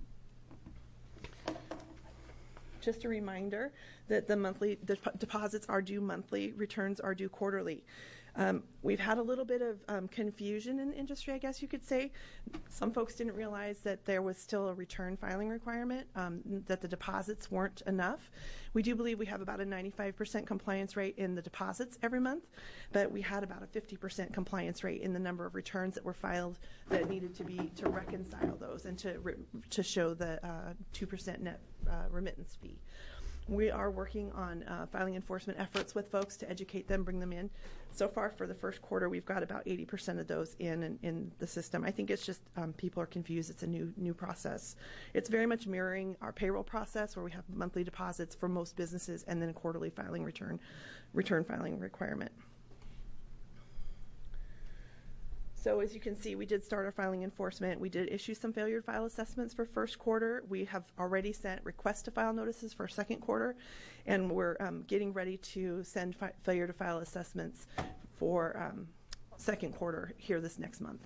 Just a reminder that the monthly the deposits are due monthly, returns are due quarterly. Um, we've had a little bit of um, confusion in the industry, I guess you could say. Some folks didn't realize that there was still a return filing requirement, um, that the deposits weren't enough. We do believe we have about a ninety-five percent compliance rate in the deposits every month, but we had about a fifty percent compliance rate in the number of returns that were filed that needed to be to reconcile those and to re- to show the uh, two percent net uh, remittance fee. We are working on uh, filing enforcement efforts with folks to educate them, bring them in. So far for the first quarter, we've got about eighty percent of those in in, in the system. I think it's just um, people are confused. It's a new new process. It's very much mirroring our payroll process where we have monthly deposits for most businesses and then a quarterly filing return, return filing requirement. So as you can see, we did start our filing enforcement. We did issue some failure to file assessments for first quarter. We have already sent request to file notices for second quarter, and we're um, getting ready to send fi- failure to file assessments for um, second quarter here this next month.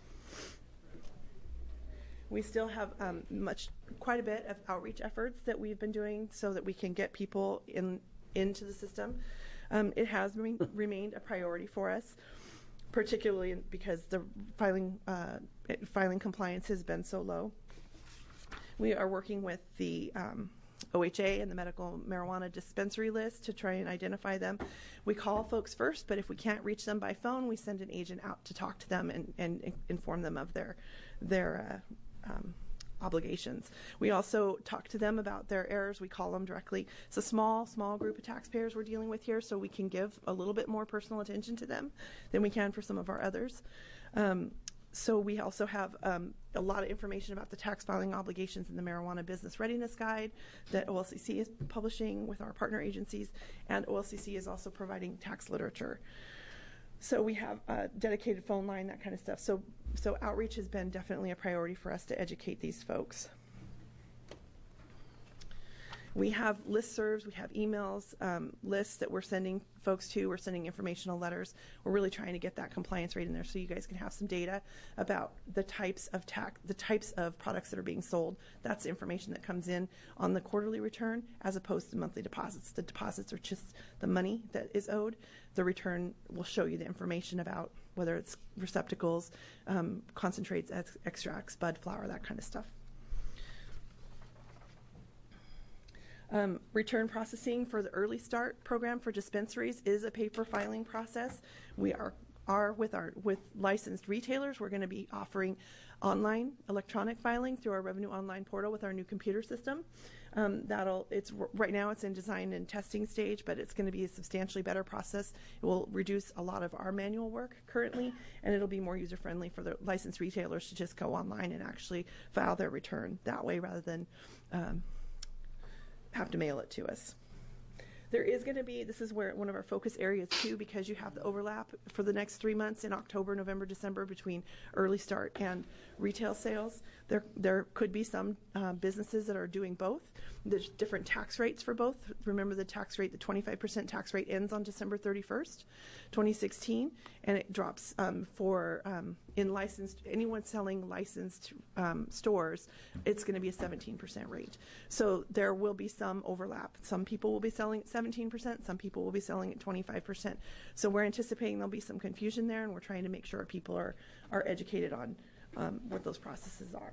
We still have um, much, quite a bit of outreach efforts that we've been doing so that we can get people in into the system. Um, it has re- remained a priority for us, particularly because the filing uh, filing compliance has been so low. We are working with the um, O H A and the medical marijuana dispensary list to try and identify them. We call folks first, but if we can't reach them by phone, we send an agent out to talk to them and, and inform them of their their uh, um, obligations. We also talk to them about their errors. We call them directly. It's a small, small group of taxpayers we're dealing with here, so we can give a little bit more personal attention to them than we can for some of our others. Um, so we also have um, a lot of information about the tax filing obligations in the Marijuana Business Readiness Guide that O L C C is publishing with our partner agencies, and O L C C is also providing tax literature. So we have a dedicated phone line, that kind of stuff. So so outreach has been definitely a priority for us to educate these folks. We have listservs, we have emails, um, lists that we're sending folks to. We're sending informational letters. We're really trying to get that compliance rate in there so you guys can have some data about the types of tax, the types of products that are being sold. That's information that comes in on the quarterly return as opposed to monthly deposits. The deposits are just the money that is owed. The return will show you the information about whether it's receptacles, um, concentrates, ex- extracts, bud flour, that kind of stuff. Um, return processing for the Early Start program for dispensaries is a paper filing process. We are are with our with licensed retailers. We're going to be offering online electronic filing through our Revenue Online portal with our new computer system. Um, that'll it's right now it's in design and testing stage, but it's going to be a substantially better process. It will reduce a lot of our manual work currently, and it'll be more user friendly for the licensed retailers to just go online and actually file their return that way rather than um, have to mail it to us. There is going to be, this is where one of our focus areas too, because you have the overlap for the next three months in October, November, December between Early Start and retail sales. There there could be some uh, businesses that are doing both. There's different tax rates for both. Remember the tax rate, the twenty-five percent tax rate ends on December thirty-first, twenty sixteen, and it drops um, for um, in licensed, anyone selling licensed um, stores, it's going to be a seventeen percent rate. So there will be some overlap. Some people will be selling at seventeen percent, some people will be selling at twenty-five percent. So we're anticipating there'll be some confusion there, and we're trying to make sure people are, are educated on um, what those processes are.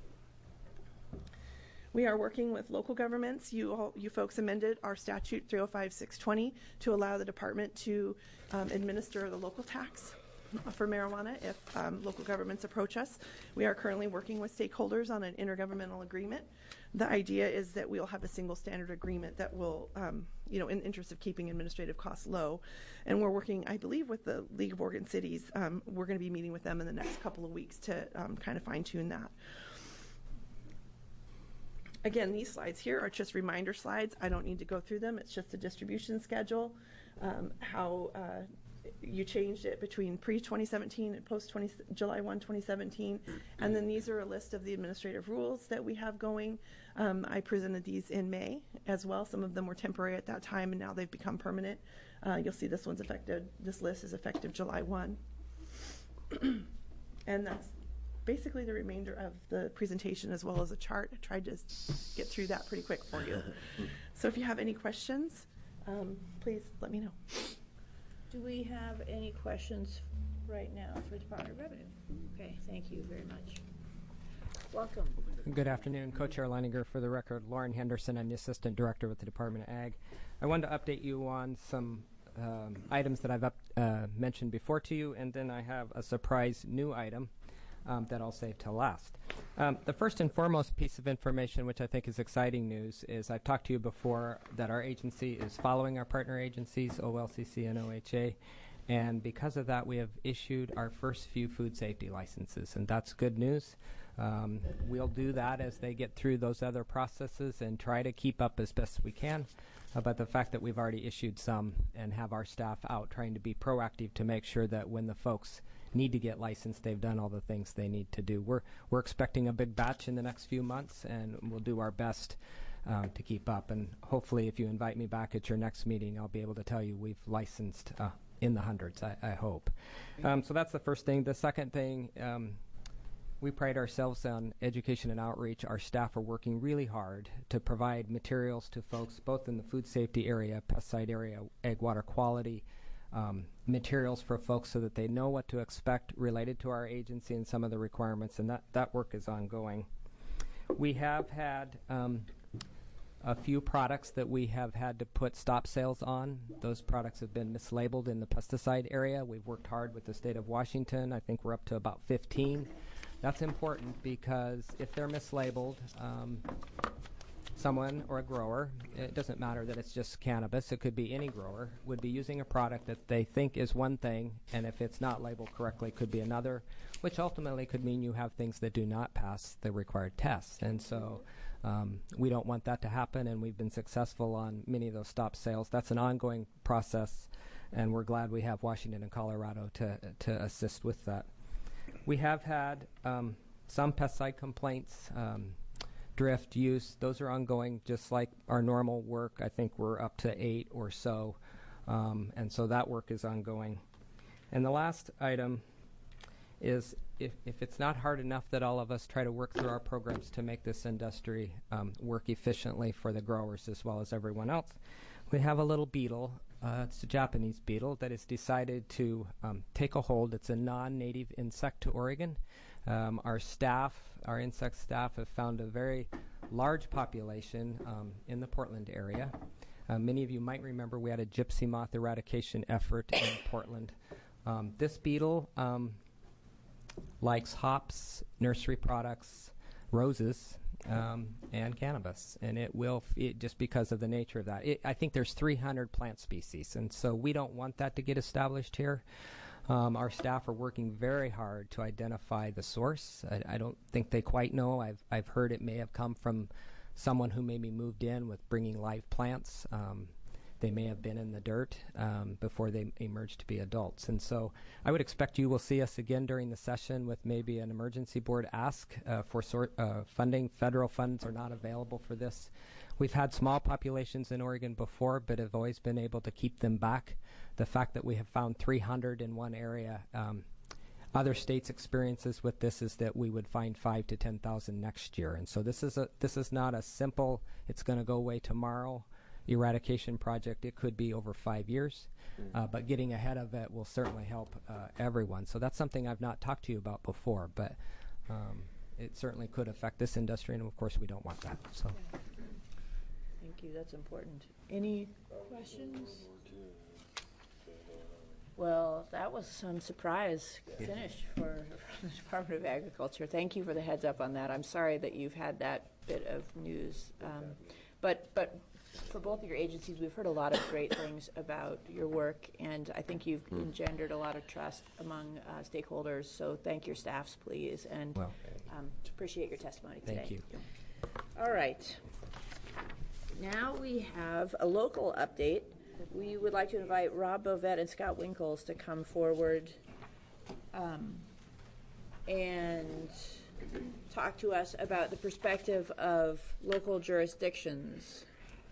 We are working with local governments. You all, you folks amended our statute three oh five six twenty to allow the department to um, administer the local tax for marijuana if um, local governments approach us. We are currently working with stakeholders on an intergovernmental agreement. The idea is that we'll have a single standard agreement that will, um, you know, in the interest of keeping administrative costs low. And we're working, I believe, with the League of Oregon Cities. Um, we're going to be meeting with them in the next couple of weeks to um, kind of fine tune that. Again, these slides here are just reminder slides. I don't need to go through them. It's just a distribution schedule, um, how uh, you changed it between pre twenty seventeen and post July first, twenty seventeen. And then these are a list of the administrative rules that we have going. Um, I presented these in May as well. Some of them were temporary at that time, and now they've become permanent. Uh, you'll see this one's effective. This list is effective July first. And that's basically the remainder of the presentation as well as a chart. I tried to get through that pretty quick for you. So if you have any questions, um, please let me know. Do we have any questions right now for Department of Revenue? Okay, thank you very much. Welcome. Good afternoon. Co-Chair Leininger. For the record, Lauren Henderson. I'm the Assistant Director with the Department of Ag. I wanted to update you on some um, items that I've up, uh, mentioned before to you, and then I have a surprise new item Um, that I'll save till last. Um, the first and foremost piece of information, which I think is exciting news, is I've talked to you before that our agency is following our partner agencies, O L C C and O H A, and because of that, we have issued our first few food safety licenses, and that's good news. Um, we'll do that as they get through those other processes and try to keep up as best we can. Uh, but the fact that we've already issued some and have our staff out trying to be proactive to make sure that when the folks need to get licensed, they've done all the things they need to do. We're we're expecting a big batch in the next few months, and we'll do our best um, to keep up. And hopefully, if you invite me back at your next meeting, I'll be able to tell you we've licensed uh, in the hundreds, I, I hope. Um, so that's the first thing. The second thing, um, we pride ourselves on education and outreach. Our staff are working really hard to provide materials to folks, both in the food safety area, pesticide area, egg water quality, Um, materials for folks so that they know what to expect related to our agency and some of the requirements, and that, that work is ongoing. We have had um, a few products that we have had to put stop sales on. Those products have been mislabeled in the pesticide area. We've worked hard with the state of Washington. I think we're up to about fifteen. That's important because if they're mislabeled, um, someone or a grower, it doesn't matter that it's just cannabis, it could be any grower, would be using a product that they think is one thing, and if it's not labeled correctly, it could be another, which ultimately could mean you have things that do not pass the required tests. And so um, we don't want that to happen, and we've been successful on many of those stop sales. That's an ongoing process, and we're glad we have Washington and Colorado to, to assist with that. We have had um, some pesticide complaints. Um, drift, use, those are ongoing just like our normal work. I think we're up to eight or so, um, and so that work is ongoing. And the last item is if, if it's not hard enough that all of us try to work through our programs to make this industry um, work efficiently for the growers as well as everyone else, we have a little beetle. Uh, it's a Japanese beetle that has decided to um, take a hold. It's a non-native insect to Oregon. Um, our staff, our insect staff, have found a very large population um, in the Portland area. Uh, many of you might remember we had a gypsy moth eradication effort in Portland. Um, this beetle um, likes hops, nursery products, roses, um, and cannabis, and it will, f- it, just because of the nature of that. It, I think there's three hundred plant species, and so we don't want that to get established here. Um, our staff are working very hard to identify the source. I, I don't think they quite know. I've, I've heard it may have come from someone who maybe moved in with bringing live plants. Um, They may have been in the dirt um, before they emerged to be adults. And so I would expect you will see us again during the session with maybe an emergency board ask uh, for sort, uh, funding. Federal funds are not available for this. We've had small populations in Oregon before, but have always been able to keep them back. The fact that we have found three hundred in one area, um, other states' experiences with this is that we would find five to ten thousand next year. And so this is a this is not a simple, it's going to go away tomorrow eradication project. It could be over five years, uh, but getting ahead of it will certainly help uh, everyone. So that's something I've not talked to you about before, but um, it certainly could affect this industry, and of course we don't want that. So, thank you. That's important. Any questions? Well, that was some surprise finish for, for the Department of Agriculture. Thank you for the heads up on that. I'm sorry that you've had that bit of news, um, but but. For both of your agencies, we've heard a lot of great things about your work, and I think you've mm. engendered a lot of trust among uh, stakeholders. So thank your staffs, please, and well, um, appreciate your testimony today. Thank you. All right. Now we have a local update. We would like to invite Rob Bovet and Scott Winkles to come forward um, and talk to us about the perspective of local jurisdictions.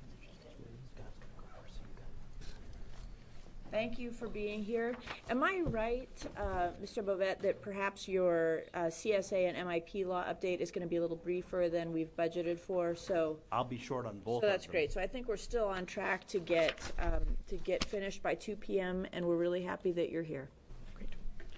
Thank you for being here. Am I right, uh, Mister Bovet, that perhaps your uh, C S A and M I P law update is going to be a little briefer than we've budgeted for? So I'll be short on both. So that's of them. great. So I think we're still on track to get um, to get finished by two p.m. and we're really happy that you're here. Great.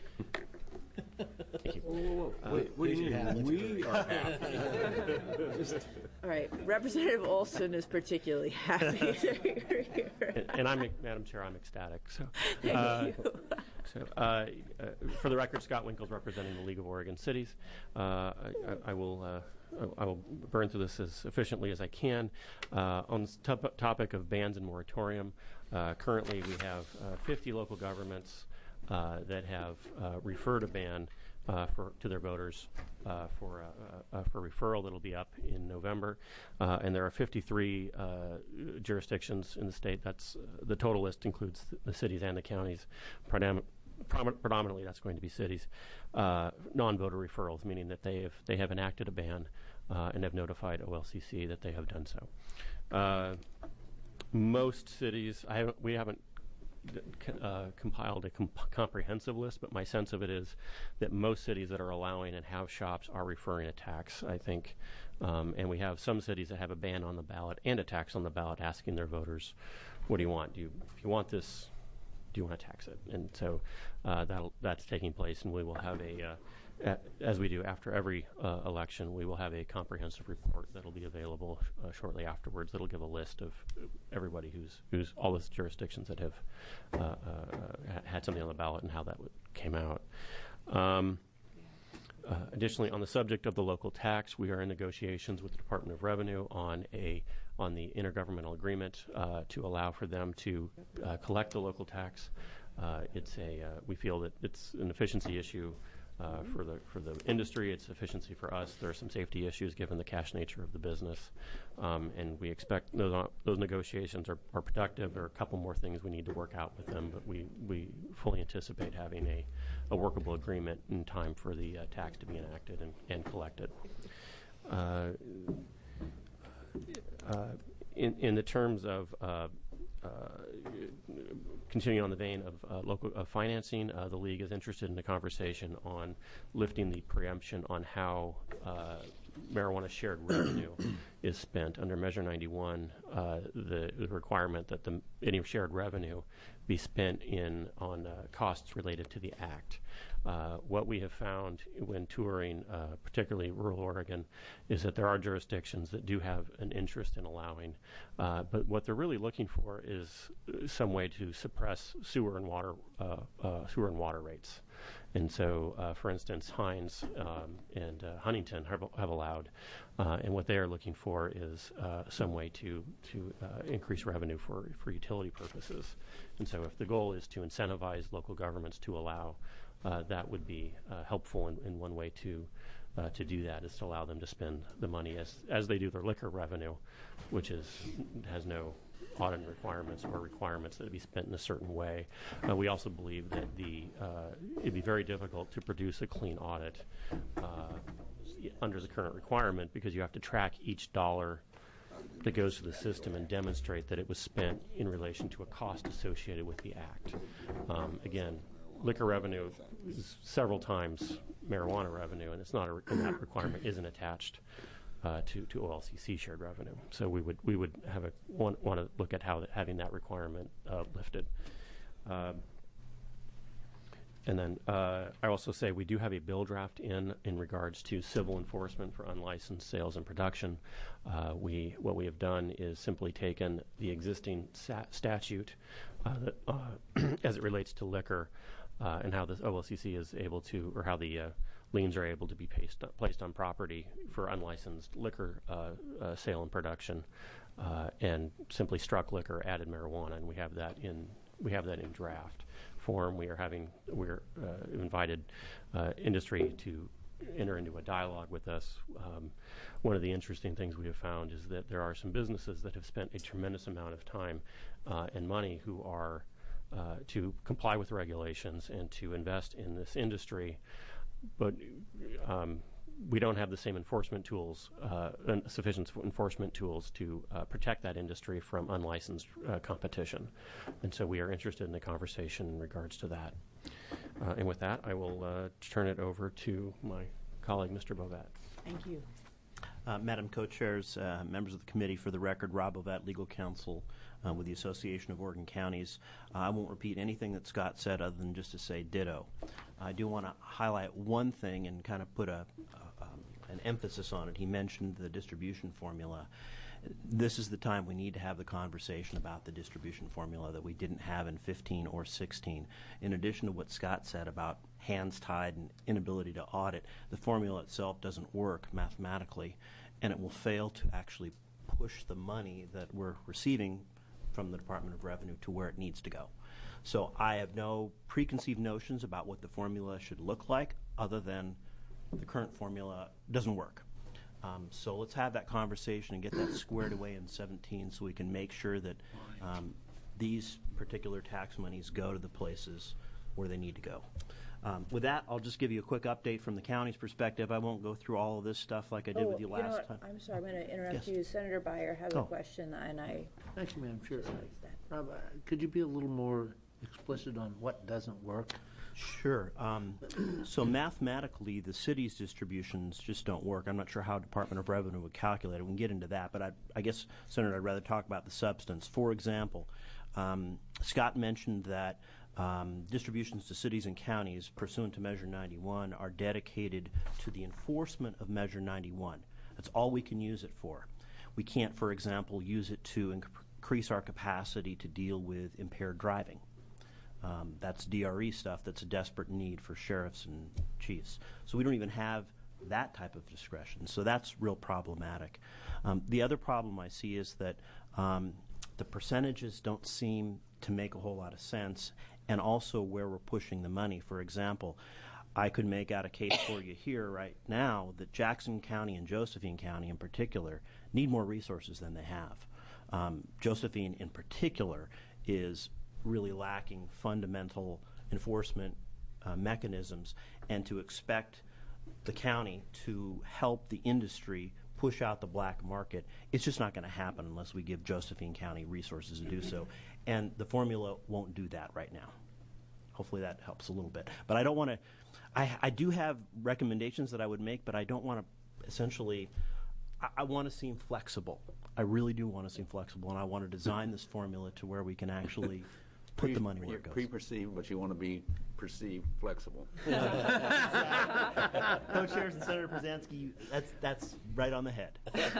Thank you. Whoa, whoa, whoa. Uh, what, what do you mean? We are happy. Just All right. Representative Olson is particularly happy that you're here. And, and I'm, Madam Chair, I'm ecstatic. So, Thank uh, you. so uh, uh, for the record, Scott Winkles representing the League of Oregon Cities. Uh, I, I will. Uh, I will burn through this as efficiently as I can. Uh, on the top- topic of bans and moratorium, uh, currently we have uh, fifty local governments uh, that have uh, referred a ban uh, for to their voters uh, for uh, uh, for referral. That'll be up in November, uh, and there are fifty-three uh, jurisdictions in the state. That's uh, the total list includes th- the cities and the counties. Predom- prom- predominantly, that's going to be cities. Uh, non-voter referrals, meaning that they have they have enacted a ban uh, and have notified O L C C that they have done so. Uh, most cities, I haven't, we haven't uh, compiled a comp- comprehensive list, but my sense of it is that most cities that are allowing and have shops are referring a tax, I think. Um, and we have some cities that have a ban on the ballot and a tax on the ballot, asking their voters, what do you want? Do you, if you want this, do you want to tax it? And so uh, that'll, that's taking place, and we will have a, uh, a as we do after every uh, election, we will have a comprehensive report that'll be available uh, shortly afterwards. That'll give a list of everybody who's who's all the jurisdictions that have uh, uh, had something on the ballot and how that w- came out. Um, uh, additionally, on the subject of the local tax, we are in negotiations with the Department of Revenue on a on the intergovernmental agreement uh, to allow for them to uh, collect the local tax. Uh, it's a uh, we feel that it's an efficiency issue uh, for the for the industry. It's efficiency for us. There are some safety issues given the cash nature of the business, um, and we expect those those negotiations are, are productive. There are a couple more things we need to work out with them, but we we fully anticipate having a, a workable agreement in time for the uh, tax to be enacted and, and collected. uh, uh, in, in the terms of uh, uh, continuing on the vein of uh, local uh, financing, uh, the league is interested in a conversation on lifting the preemption on how uh, marijuana shared revenue is spent. Under Measure ninety-one, uh, the, the requirement that the, any shared revenue be spent in on uh, costs related to the act. Uh, what we have found when touring, uh, particularly rural Oregon, is that there are jurisdictions that do have an interest in allowing, uh, but what they're really looking for is some way to suppress sewer and water uh, uh, sewer and water rates. And so, uh, for instance, Hines um, and uh, Huntington have, have allowed, uh, and what they are looking for is uh, some way to to uh, increase revenue for for utility purposes. And so, if the goal is to incentivize local governments to allow, uh, that would be uh, helpful in, in one way to uh, to do that, is to allow them to spend the money as as they do their liquor revenue, which is has no audit requirements or requirements that it be spent in a certain way. Uh, we also believe that the uh, it'd be very difficult to produce a clean audit uh, under the current requirement, because you have to track each dollar that goes to the system and demonstrate that it was spent in relation to a cost associated with the act. Um, again, liquor revenue is several times marijuana revenue, and it's not a, and that requirement isn't attached Uh, to, to O L C C shared revenue. So we would we would have a want, want to look at how that, having that requirement uh, lifted. Um, and then uh, I also say we do have a bill draft in in regards to civil enforcement for unlicensed sales and production. Uh, we what we have done is simply taken the existing sa- statute uh, that, uh, as it relates to liquor uh, and how the O L C C is able to, or how the uh, liens are able to be placed, placed on property for unlicensed liquor uh, uh, sale and production, uh, and simply struck liquor, added marijuana, and we have that in we have that in draft form. We are having we're uh, invited uh, industry to enter into a dialogue with us. Um, one of the interesting things we have found is that there are some businesses that have spent a tremendous amount of time uh, and money who are uh, to comply with regulations and to invest in this industry. But um, we don't have the same enforcement tools, uh, sufficient enforcement tools to uh, protect that industry from unlicensed uh, competition. And so we are interested in the conversation in regards to that. Uh, and with that, I will uh, turn it over to my colleague, Mister Bovat. Thank you. Uh, Madam Co-Chairs, uh, members of the committee, for the record, Rob Bovat, Legal Counsel uh, with the Association of Oregon Counties. Uh, I won't repeat anything that Scott said other than just to say ditto. I do want to highlight one thing and kind of put a, uh, um, an emphasis on it. He mentioned the distribution formula. This is the time we need to have the conversation about the distribution formula that we didn't have in fifteen or sixteen. In addition to what Scott said about hands tied and inability to audit, the formula itself doesn't work mathematically, and it will fail to actually push the money that we're receiving from the Department of Revenue to where it needs to go. So I have no preconceived notions about what the formula should look like, other than the current formula doesn't work. Um, so let's have that conversation and get that squared away in seventeen, so we can make sure that um, these particular tax monies go to the places where they need to go. Um, with that, I'll just give you a quick update from the county's perspective. I won't go through all of this stuff like I did oh, with you last you know what? time. I'm sorry, I'm going to interrupt Yes. you. Senator Beyer has Oh. a question, and I... Thank you, Madam Chair. Rob, uh, could you be a little more explicit on what doesn't work? Sure. Um, so mathematically, the city's distributions just don't work. I'm not sure how Department of Revenue would calculate it. We can get into that, but I, I guess, Senator, I'd rather talk about the substance. For example, um, Scott mentioned that um, distributions to cities and counties pursuant to Measure ninety-one are dedicated to the enforcement of Measure ninety-one. That's all we can use it for. We can't, for example, use it to inc- increase our capacity to deal with impaired driving. Um, that's D R E stuff that's a desperate need for sheriffs and chiefs. So we don't even have that type of discretion. So that's real problematic. Um, the other problem I see is that um, the percentages don't seem to make a whole lot of sense, and also where we're pushing the money. For example, I could make out a case for you here right now that Jackson County and Josephine County in particular need more resources than they have. Um, Josephine in particular is really lacking fundamental enforcement uh, mechanisms, and to expect the county to help the industry push out the black market. It's just not going to happen unless we give Josephine County resources to do so. And the formula won't do that right now. Hopefully that helps a little bit. But I don't want to, I, I do have recommendations that I would make, but I don't want to essentially, I, I want to seem flexible. I really do want to seem flexible, and I want to design this formula to where we can actually put Pre- the money where you're it goes. Pre-perceived, but you want to be perceived flexible. Co-chairs and Senator Brzezinski, that's that's right on the head.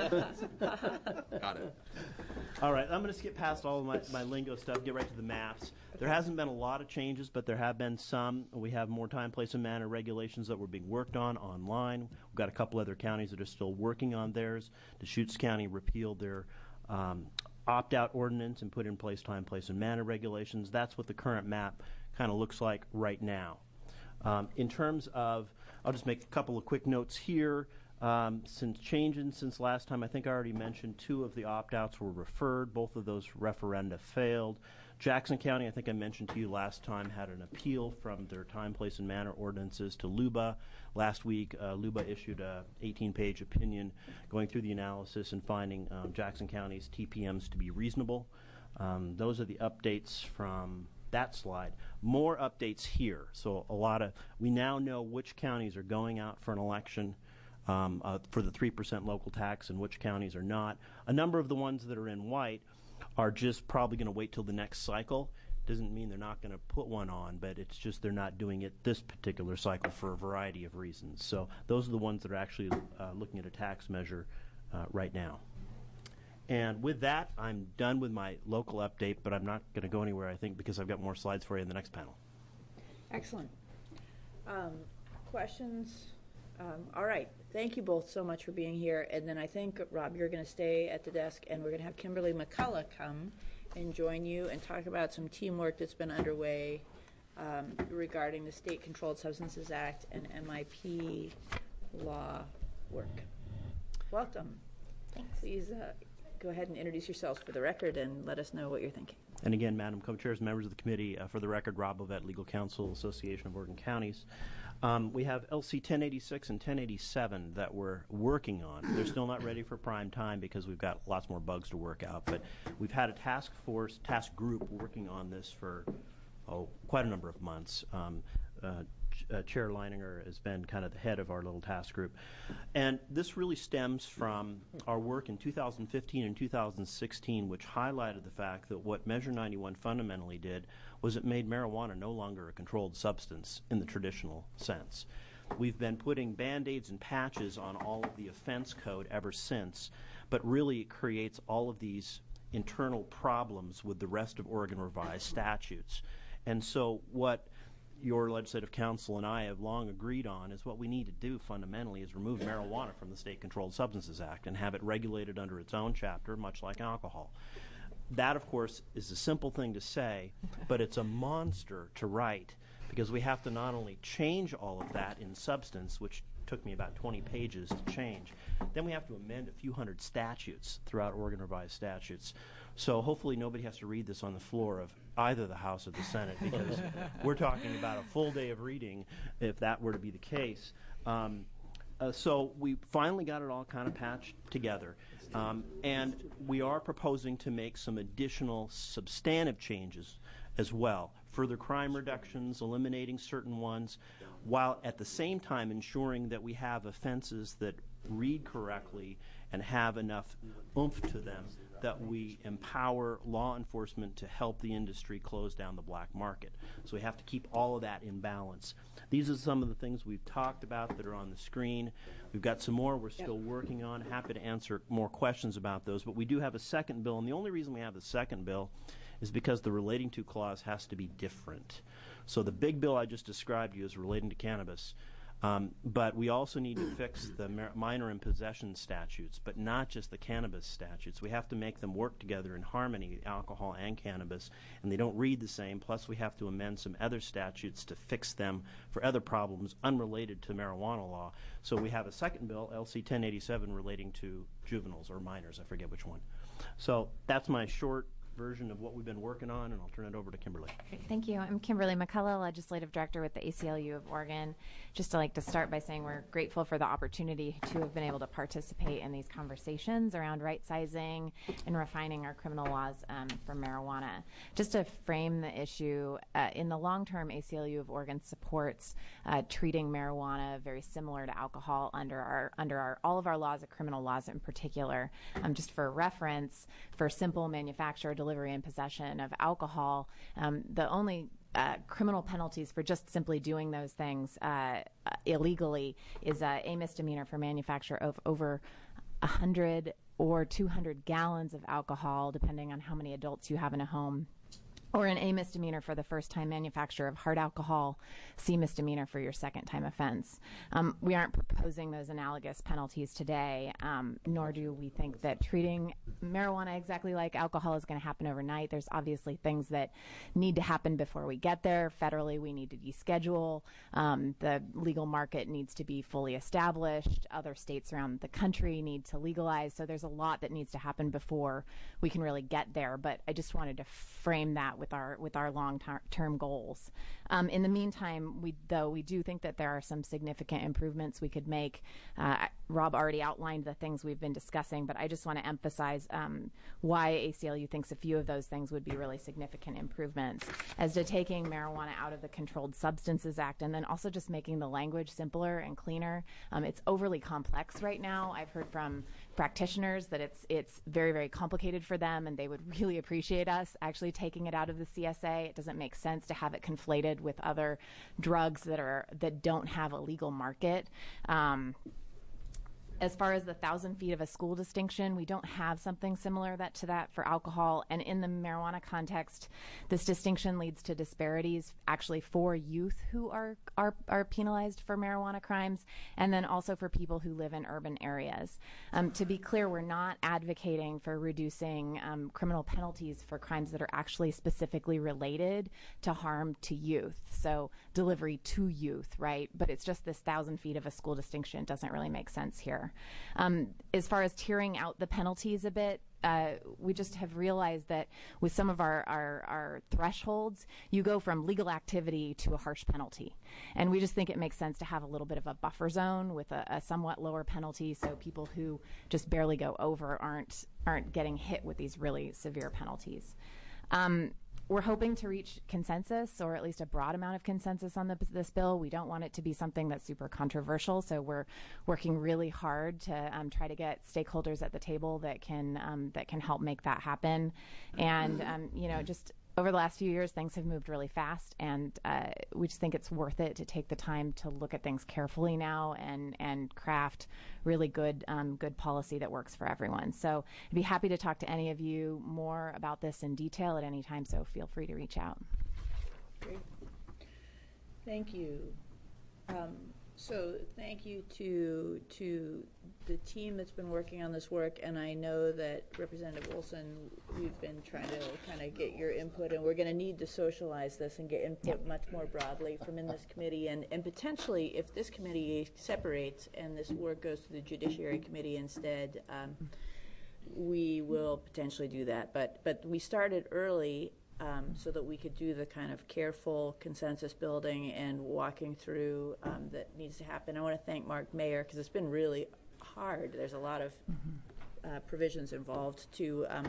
Got it. All right, I'm going to skip past all of my, my lingo stuff, get right to the maps. There hasn't been a lot of changes, but there have been some. We have more time, place, and manner regulations that were being worked on online. We've got a couple other counties that are still working on theirs. Deschutes County repealed their um, opt-out ordinance and put in place time, place, and manner regulations. That's what the current map kind of looks like right now. Um, in terms of, I'll just make a couple of quick notes here. Um, since changing since last time, I think I already mentioned two of the opt-outs were referred. Both of those referenda failed. Jackson County, I think I mentioned to you last time, had an appeal from their time, place, and manner ordinances to L U B A. Last week, uh, L U B A issued a eighteen page opinion going through the analysis and finding um, Jackson County's T P Ms to be reasonable. Um, those are the updates from that slide. More updates here. So a lot of, we now know which counties are going out for an election um, uh, for the three percent local tax and which counties are not. A number of the ones that are in white are just probably going to wait till the next cycle. Doesn't mean they're not going to put one on, but it's just they're not doing it this particular cycle for a variety of reasons. So those are the ones that are actually uh, looking at a tax measure uh, right now. And with that, I'm done with my local update, but I'm not going to go anywhere, I think, because I've got more slides for you in the next panel. Excellent. Um, questions? Um, all right. Thank you both so much for being here. And then I think, Rob, you're going to stay at the desk, and we're going to have Kimberly McCullough come and join you and talk about some teamwork that's been underway um, regarding the State Controlled Substances Act and M I P law work. Welcome. Thanks. Please uh, go ahead and introduce yourselves for the record and let us know what you're thinking. And again, Madam Co-Chairs, members of the committee, uh, for the record, Rob Ovett, Legal Counsel, Association of Oregon Counties. Um, we have L C ten eighty-six and ten eighty-seven that we're working on. They're still not ready for prime time because we've got lots more bugs to work out. But we've had a task force, task group working on this for, oh, quite a number of months. Um, uh, Ch- uh, Chair Leininger has been kind of the head of our little task group. And this really stems from our work in two thousand fifteen and two thousand sixteen, which highlighted the fact that what Measure ninety-one fundamentally did was it made marijuana no longer a controlled substance in the traditional sense. We've been putting Band-Aids and patches on all of the offense code ever since, but really it creates all of these internal problems with the rest of Oregon revised statutes. And so what your legislative council and I have long agreed on is what we need to do fundamentally is remove marijuana from the State Controlled Substances Act and have it regulated under its own chapter, much like alcohol. That, of course, is a simple thing to say, but it's a monster to write because we have to not only change all of that in substance, which took me about twenty pages to change, then we have to amend a few hundred statutes throughout Oregon revised statutes. So hopefully nobody has to read this on the floor of either the House or the Senate because we're talking about a full day of reading if that were to be the case. Um, uh, so we finally got it all kind of patched together. Um, and we are proposing to make some additional substantive changes as well. Further crime reductions, eliminating certain ones, while at the same time ensuring that we have offenses that read correctly and have enough oomph to them that we empower law enforcement to help the industry close down the black market. So we have to keep all of that in balance. These are some of the things we've talked about that are on the screen. We've got some more we're still working on. Happy to answer more questions about those. But we do have a second bill, and the only reason we have the second bill is because the relating to clause has to be different. So the big bill I just described to you is relating to cannabis. Um, but we also need to fix the mar- minor in possession statutes, but not just the cannabis statutes. We have to make them work together in harmony, alcohol and cannabis, and they don't read the same. Plus, we have to amend some other statutes to fix them for other problems unrelated to marijuana law. So we have a second bill, L C ten eighty-seven, relating to juveniles or minors. I forget which one. So that's my short version of what we've been working on, and I'll turn it over to Kimberly. Great, thank you. I'm Kimberly McCullough, Legislative Director with the A C L U of Oregon. Just to like to start by saying we're grateful for the opportunity to have been able to participate in these conversations around right sizing and refining our criminal laws um, for marijuana. Just to frame the issue, uh, in the long term, A C L U of Oregon supports uh, treating marijuana very similar to alcohol under our under our all of our laws, criminal laws in particular. Um, just for reference, for simple manufacture, delivery, and possession of alcohol, um, the only uh, criminal penalties for just simply doing those things uh, illegally is uh, a misdemeanor for manufacture of over one hundred or two hundred gallons of alcohol, depending on how many adults you have in a home, or an A misdemeanor for the first-time manufacture of hard alcohol, C misdemeanor for your second-time offense. Um, we aren't proposing those analogous penalties today, um, nor do we think that treating marijuana exactly like alcohol is going to happen overnight. There's obviously things that need to happen before we get there. Federally, we need to deschedule. Um, the legal market needs to be fully established. Other states around the country need to legalize. So there's a lot that needs to happen before we can really get there. But I just wanted to frame that with our with our long-term goals. Um, in the meantime, we though we do think that there are some significant improvements we could make. Uh, Rob already outlined the things we've been discussing, but I just want to emphasize um, why A C L U thinks a few of those things would be really significant improvements, as to taking marijuana out of the Controlled Substances Act, and then also just making the language simpler and cleaner. Um, it's overly complex right now. I've heard from practitioners that it's it's very, very complicated for them, and they would really appreciate us actually taking it out of the C S A. It doesn't make sense to have it conflated with other drugs that are that don't have a legal market. Um, As far as the thousand feet of a school distinction, we don't have something similar that to that for alcohol. And in the marijuana context, this distinction leads to disparities actually for youth who are, are, are penalized for marijuana crimes, and then also for people who live in urban areas. Um, to be clear, we're not advocating for reducing um, criminal penalties for crimes that are actually specifically related to harm to youth. So delivery to youth, right? But it's just this thousand feet of a school distinction doesn't really make sense here. Um, as far as tiering out the penalties a bit, uh, we just have realized that with some of our, our, our thresholds, you go from legal activity to a harsh penalty. And we just think it makes sense to have a little bit of a buffer zone with a, a somewhat lower penalty, so people who just barely go over aren't, aren't getting hit with these really severe penalties. Um, We're hoping to reach consensus, or at least a broad amount of consensus on the, this bill. We don't want it to be something that's super controversial, so we're working really hard to um, try to get stakeholders at the table that can um, that can help make that happen. And um, you know, just over the last few years, things have moved really fast, and uh, we just think it's worth it to take the time to look at things carefully now and and craft really good um, good policy that works for everyone. So I'd be happy to talk to any of you more about this in detail at any time, so feel free to reach out. Great. Thank you. Um, so thank you to to the team that's been working on this work, and I know that Representative Olson, we've been trying to kind of get your input, and we're going to need to socialize this and get input yep. much more broadly from in this committee, and, and potentially if this committee separates and this work goes to the Judiciary Committee instead, um, we will potentially do that. But, but we started early Um, so that we could do the kind of careful consensus building and walking through um, that needs to happen. I want to thank Mark Mayer, because it's been really hard. There's a lot of uh, provisions involved to um,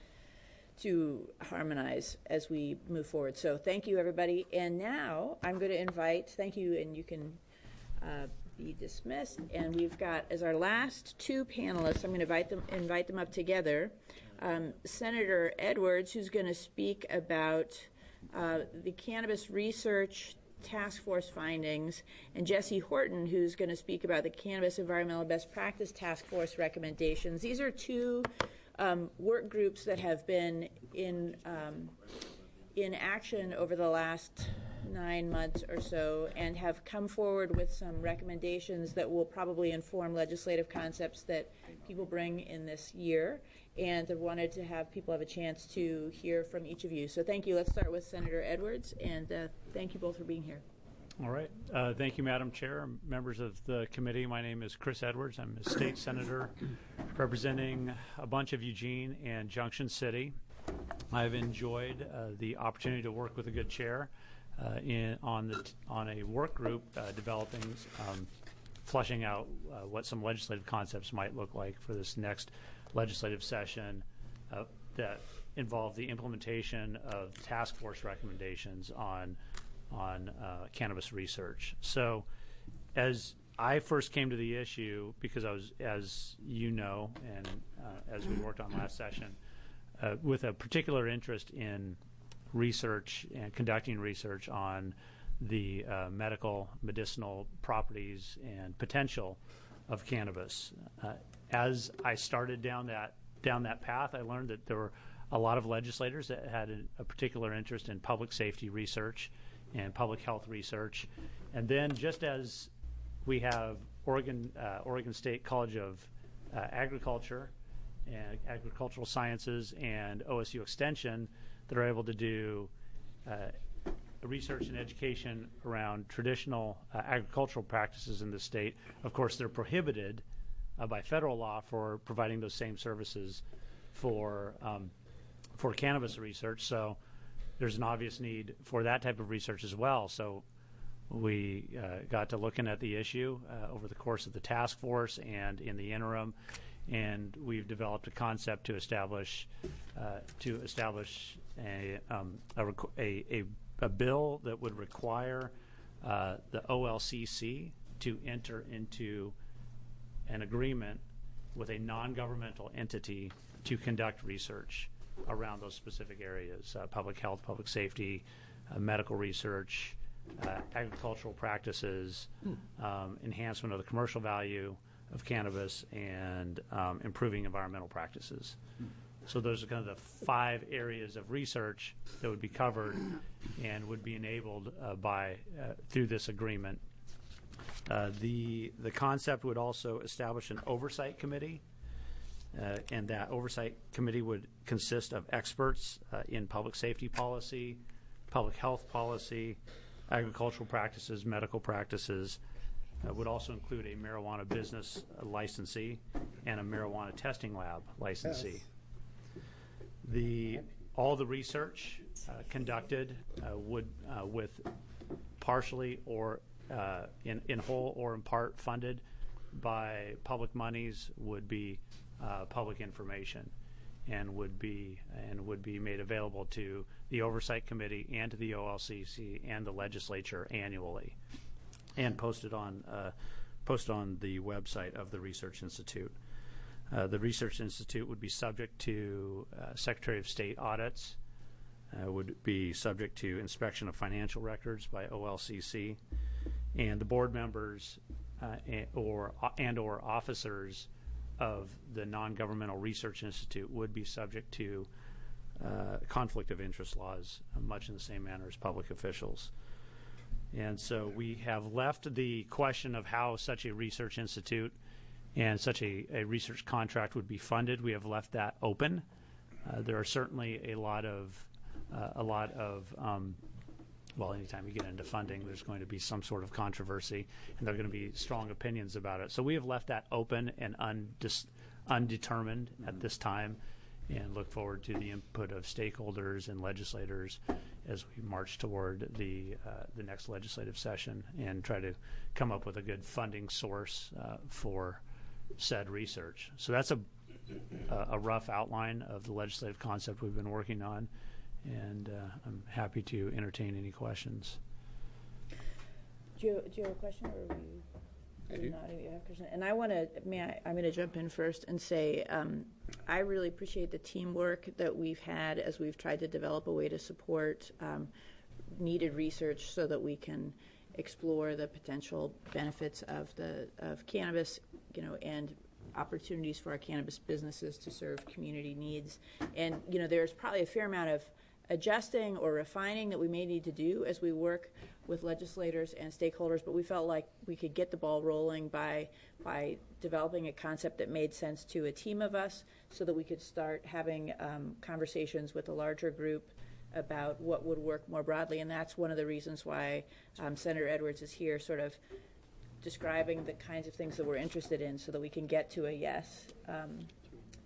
to harmonize as we move forward. So thank you, everybody. And now I'm going to invite, thank you, and you can uh, be dismissed. And we've got, as our last two panelists, I'm going to invite them, invite them up together. Um, Senator Edwards, who's going to speak about uh, the Cannabis Research Task Force findings, and Jesse Horton, who's going to speak about the Cannabis Environmental Best Practice Task Force recommendations. These are two um, work groups that have been in um, in action over the last nine months or so and have come forward with some recommendations that will probably inform legislative concepts that people bring in this year. And I wanted to have people have a chance to hear from each of you. So thank you. Let's start with Senator Edwards, and uh, thank you both for being here. All right. Uh, thank you, Madam Chair, members of the committee. My name is Chris Edwards. I'm a state senator representing a bunch of Eugene and Junction City. I've enjoyed uh, the opportunity to work with a good chair uh, in on the t- on a work group uh, developing, um, fleshing out uh, what some legislative concepts might look like for this next legislative session uh, that involve the implementation of task force recommendations on on uh, cannabis research. So, as I first came to the issue, because I was, as you know, and uh, as we worked on last session, uh, with a particular interest in research and conducting research on the uh, medical, medicinal properties and potential of cannabis. Uh, as I started down that down that path, I learned that there were a lot of legislators that had a, a particular interest in public safety research and public health research. And then, just as we have Oregon uh, Oregon State College of uh, Agriculture and Agricultural Sciences and O S U Extension that are able to do uh, research and education around traditional uh, agricultural practices in the state. Of course, they're prohibited uh, by federal law for providing those same services for um, for cannabis research. So there's an obvious need for that type of research as well. So we uh, got to looking at the issue uh, over the course of the task force and in the interim, and we've developed a concept to establish uh, to establish a, um, a, a, a, a bill that would require uh, the O L C C to enter into an agreement with a non-governmental entity to conduct research around those specific areas: uh, public health, public safety, uh, medical research, uh, agricultural practices, um, enhancement of the commercial value of cannabis, and um, improving environmental practices. So those are kind of the five areas of research that would be covered and would be enabled uh, by uh, through this agreement. Uh, the the concept would also establish an oversight committee, uh, and that oversight committee would consist of experts uh, in public safety policy, public health policy, agricultural practices, medical practices. Uh, would also include a marijuana business uh, licensee and a marijuana testing lab licensee. Yes. The all the research uh, conducted uh, would uh, with partially or uh, in in whole or in part funded by public monies would be uh, public information, and would be and would be made available to the oversight committee and to the O L C C and the legislature annually, and posted on uh, posted on the website of the Research Institute. Uh, the Research Institute would be subject to uh, Secretary of State audits, uh, would be subject to inspection of financial records by O L C C, and the board members uh, and, or and or officers of the non-governmental Research Institute would be subject to uh, conflict of interest laws, uh, much in the same manner as public officials. And so we have left the question of how such a research institute and such a, a research contract would be funded. We have left that open. Uh, there are certainly a lot of, uh, a lot of, um, well, anytime you get into funding, there's going to be some sort of controversy, and there are going to be strong opinions about it. So we have left that open and undis- undetermined at this time, and look forward to the input of stakeholders and legislators as we march toward the uh, the next legislative session and try to come up with a good funding source uh, for said research. So that's a, a rough outline of the legislative concept we've been working on, and uh, I'm happy to entertain any questions. Do you, do you have a question, or are we? I do. Not a question? And I want to, may I, I'm going to jump in first and say um, I really appreciate the teamwork that we've had as we've tried to develop a way to support um, needed research so that we can explore the potential benefits of the of cannabis, you know, and opportunities for our cannabis businesses to serve community needs. And you know, there's probably a fair amount of adjusting or refining that we may need to do as we work with legislators and stakeholders, but we felt like we could get the ball rolling by by developing a concept that made sense to a team of us, so that we could start having um, conversations with a larger group about what would work more broadly. And that's one of the reasons why um, Senator Edwards is here, sort of describing the kinds of things that we're interested in, so that we can get to a yes. Um,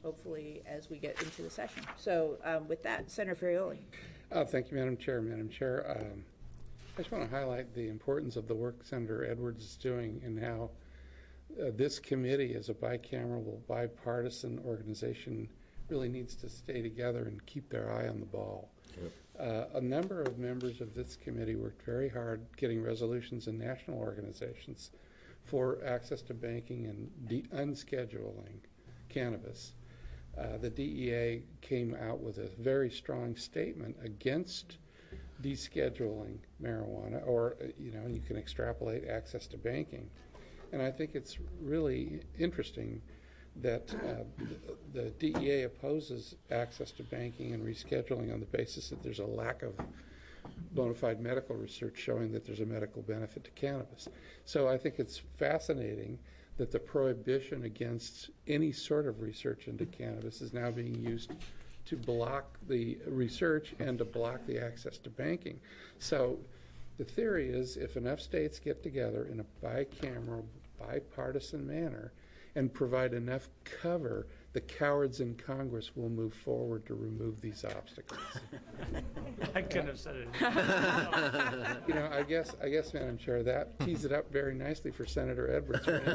hopefully as we get into the session. So um, with that, Senator Ferrioli. Uh, thank you, Madam Chair. Madam Chair, um, I just want to highlight the importance of the work Senator Edwards is doing and how uh, this committee, as a bicameral, bipartisan organization, really needs to stay together and keep their eye on the ball. Yep. Uh, a number of members of this committee worked very hard getting resolutions in national organizations for access to banking and de- unscheduling cannabis. Uh, the D E A came out with a very strong statement against descheduling marijuana, or, uh, you know, you can extrapolate access to banking. And I think it's really interesting that uh, the, the D E A opposes access to banking and rescheduling on the basis that there's a lack of bona fide medical research showing that there's a medical benefit to cannabis. So I think it's fascinating that the prohibition against any sort of research into cannabis is now being used to block the research and to block the access to banking. So the theory is if enough states get together in a bicameral, bipartisan manner and provide enough cover, the cowards in Congress will move forward to remove these obstacles. I couldn't have said it. You know, I guess, I guess, Madam Chair, that tees it up very nicely for Senator Edwards. If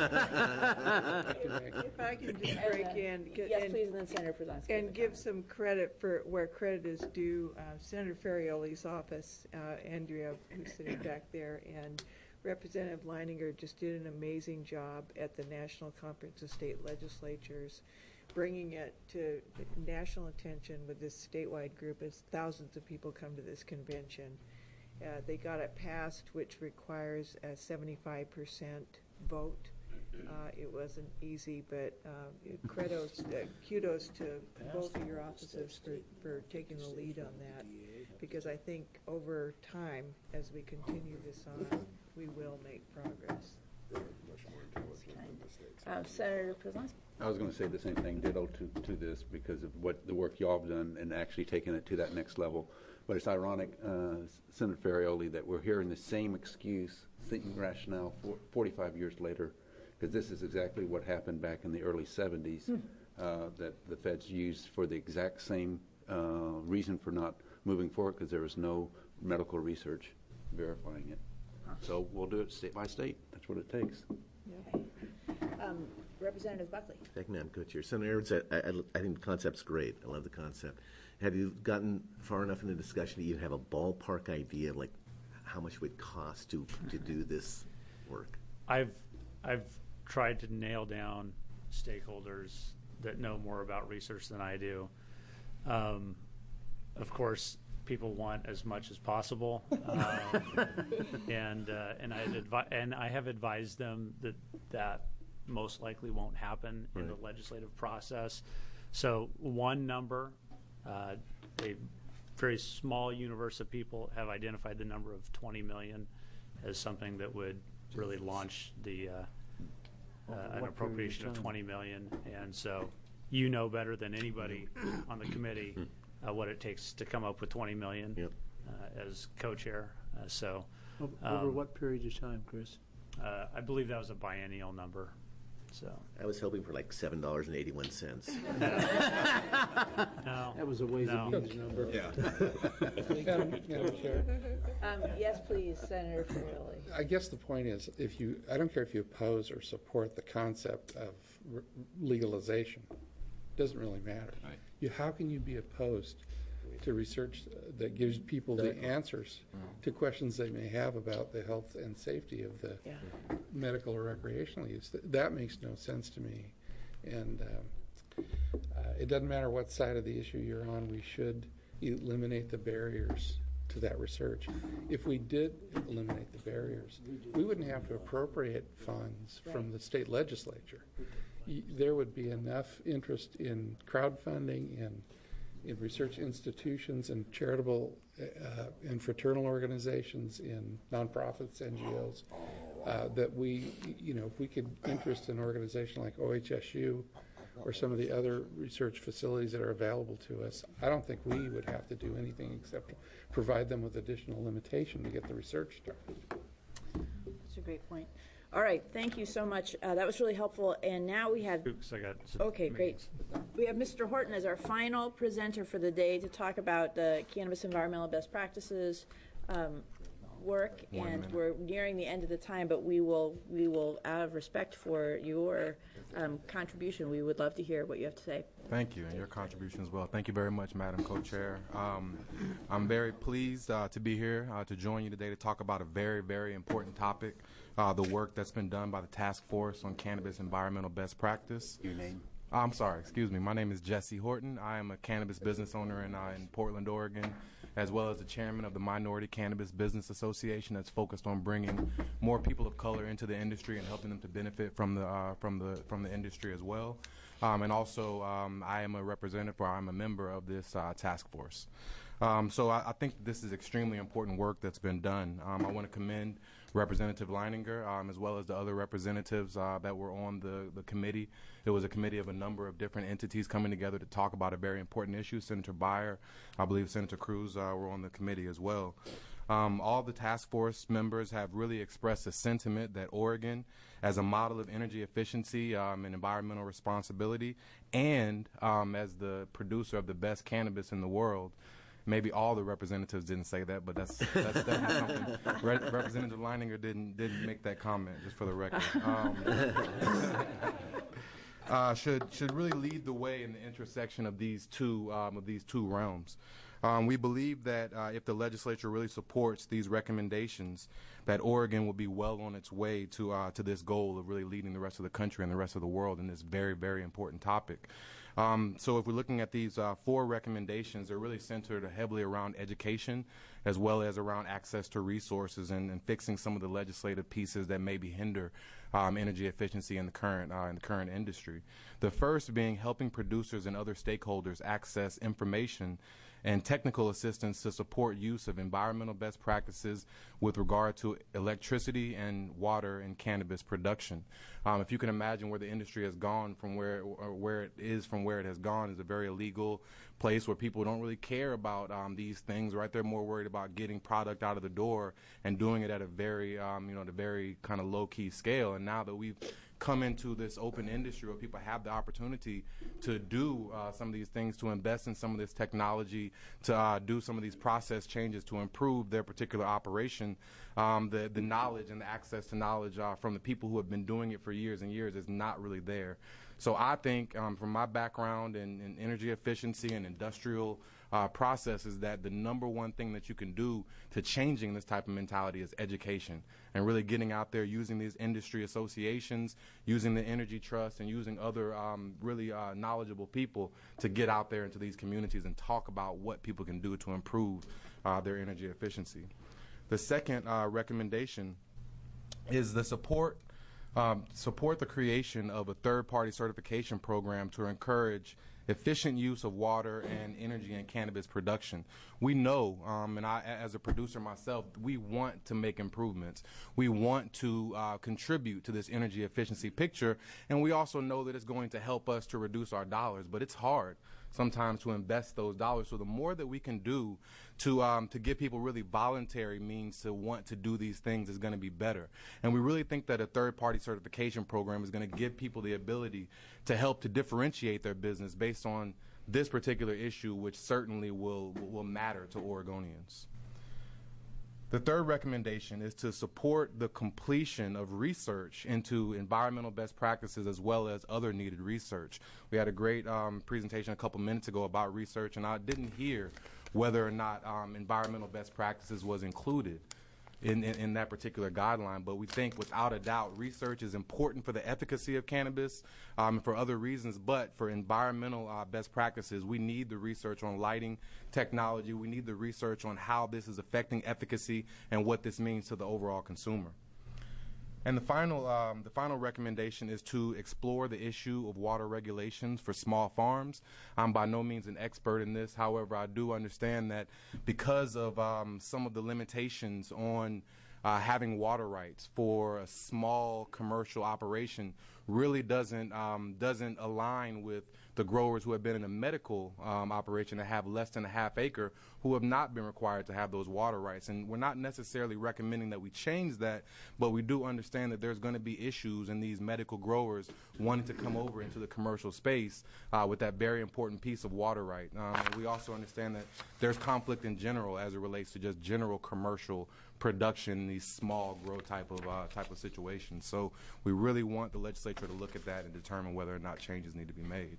I can just break in. Yes, and, please, and then Senator Prozanski. And give some credit for where credit is due. Uh, Senator Ferrioli's office, uh, Andrea, who's sitting back there, and Representative Leininger just did an amazing job at the National Conference of State Legislatures, bringing it to national attention with this statewide group as thousands of people come to this convention. Uh, they got it passed, which requires a seventy-five percent vote. Uh, it wasn't easy, but uh, kudos, uh, kudos to both of your offices for, for taking the lead on that, because I think over time, as we continue this on, we will make progress. Uh, Senator Prozanski. I was going to say the same thing, ditto to, to this, because of what the work y'all have done and actually taking it to that next level. But it's ironic, uh, Senator Ferrioli, that we're hearing the same excuse, thinking rationale for forty-five years later, because this is exactly what happened back in the early seventies, hmm. uh, that the feds used for the exact same uh, reason for not moving forward, because there was no medical research verifying it. So we'll do it state by state. That's what it takes. Okay. Um, Representative Buckley. Thank you, Madam Co-Chair. Senator Edwards, I, I, I think the concept's great. I love the concept. Have you gotten far enough in the discussion to even have a ballpark idea of like how much it would cost to, to do this work? I've I've tried to nail down stakeholders that know more about research than I do. Um, of course, people want as much as possible, um, and uh, and I advi- and I have advised them that that most likely won't happen right. in the legislative process. So one number, uh, a very small universe of people have identified the number of twenty million as something that would really launch the uh, uh, an appropriation of twenty million, and so you know better than anybody on the committee uh, what it takes to come up with twenty million yep. uh, as co-chair. Uh, so over, um, over what period of time, Chris? Uh, I believe that was a biennial number. So I was hoping for like seven dollars and eighty-one cents. No, that was a ways no. and means number. Yeah. Madam, Madam Chair. Um, yes, please, Senator Ferrioli. I guess the point is, if you, I don't care if you oppose or support the concept of r- legalization. It doesn't really matter. Right. You, how can you be opposed to research that gives people the answers to questions they may have about the health and safety of the yeah. medical or recreational use? That, that makes no sense to me. And um, uh, it doesn't matter what side of the issue you're on, we should eliminate the barriers to that research. If we did eliminate the barriers, we wouldn't have to appropriate funds right. from the state legislature. Y- there would be enough interest in crowdfunding and in research institutions and charitable uh, and fraternal organizations, in nonprofits, N G Os, uh, that we, you know, if we could interest an organization like O H S U or some of the other research facilities that are available to us, I don't think we would have to do anything except provide them with additional limitation to get the research started. That's a great point. All right, thank you so much. Uh, that was really helpful. And now we have. Oops, I got some Okay, great. We have Mister Horton as our final presenter for the day to talk about the cannabis environmental best practices um, work. One and minute. we're nearing the end of the time, but we will we will out of respect for your um, contribution, we would love to hear what you have to say. Thank you, and your contribution as well. Thank you very much, Madam Co-Chair. Um, I'm very pleased uh, to be here uh, to join you today to talk about a very, very important topic, uh, the work that's been done by the Task Force on Cannabis Environmental Best Practice. Your name? I'm sorry, excuse me. My name is Jesse Horton. I am a cannabis business owner in, uh, in Portland, Oregon, as well as the chairman of the Minority Cannabis Business Association that's focused on bringing more people of color into the industry and helping them to benefit from the uh, from the from the industry as well. Um, and also, um, I am a representative, or I'm a member of this uh, task force. Um, so I, I think this is extremely important work that's been done. Um, I want to commend Representative Leininger, um, as well as the other representatives uh, that were on the, the committee. It was a committee of a number of different entities coming together to talk about a very important issue. Senator Beyer, I believe Senator Cruz uh, were on the committee as well. Um, all the task force members have really expressed a sentiment that Oregon, as a model of energy efficiency um, and environmental responsibility, and um, as the producer of the best cannabis in the world, maybe all the representatives didn't say that, but that's that's definitely something. Re- Representative Leininger didn't didn't make that comment, just for the record. Um, uh, should should really lead the way in the intersection of these two um, of these two realms. Um, we believe that uh, if the legislature really supports these recommendations, that Oregon will be well on its way to uh, to this goal of really leading the rest of the country and the rest of the world in this very, very important topic. Um, so if we're looking at these uh, four recommendations, they're really centered heavily around education, as well as around access to resources and, and fixing some of the legislative pieces that maybe hinder um, energy efficiency in the current uh, in the current industry. The first being helping producers and other stakeholders access information and technical assistance to support use of environmental best practices with regard to electricity and water and cannabis production. Um, if you can imagine where the industry has gone from where or where it is from where it has gone is a very illegal place where people don't really care about um, these things, right? They're more worried about getting product out of the door and doing it at a very, um, you know, at a very kind of low-key scale. And now that we've come into this open industry where people have the opportunity to do uh, some of these things, to invest in some of this technology, to uh, do some of these process changes to improve their particular operation, um, the, the knowledge and the access to knowledge uh, from the people who have been doing it for years and years is not really there. So I think um, from my background in, in energy efficiency and industrial uh, processes that the number one thing that you can do to changing this type of mentality is education and really getting out there using these industry associations, using the Energy Trust, and using other um, really uh, knowledgeable people to get out there into these communities and talk about what people can do to improve uh, their energy efficiency. The second uh, recommendation is the support Um, support the creation of a third-party certification program to encourage efficient use of water and energy in cannabis production. We know, um, and I, as a producer myself, we want to make improvements. We want to uh, contribute to this energy efficiency picture, and we also know that it's going to help us to reduce our dollars, but it's hard sometimes to invest those dollars. So the more that we can do to um, to give people really voluntary means to want to do these things is going to be better. And we really think that a third-party certification program is going to give people the ability to help to differentiate their business based on this particular issue, which certainly will will matter to Oregonians. The third recommendation is to support the completion of research into environmental best practices as well as other needed research. We had a great um, presentation a couple minutes ago about research, and I didn't hear whether or not um, environmental best practices was included in, in, in that particular guideline. But we think without a doubt research is important for the efficacy of cannabis um, for other reasons, but for environmental uh, best practices, we need the research on lighting technology. We need the research on how this is affecting efficacy and what this means to the overall consumer. And the final, um, the final recommendation is to explore the issue of water regulations for small farms. I'm by no means an expert in this. However, I do understand that because of um, some of the limitations on uh, having water rights for a small commercial operation really doesn't um, doesn't align with the growers who have been in a medical um, operation that have less than a half acre who have not been required to have those water rights. And we're not necessarily recommending that we change that, but we do understand that there's going to be issues in these medical growers wanting to come over into the commercial space uh, with that very important piece of water right. Um, and we also understand that there's conflict in general as it relates to just general commercial production in these small grow type of uh, type of situations. So we really want the legislature to look at that and determine whether or not changes need to be made.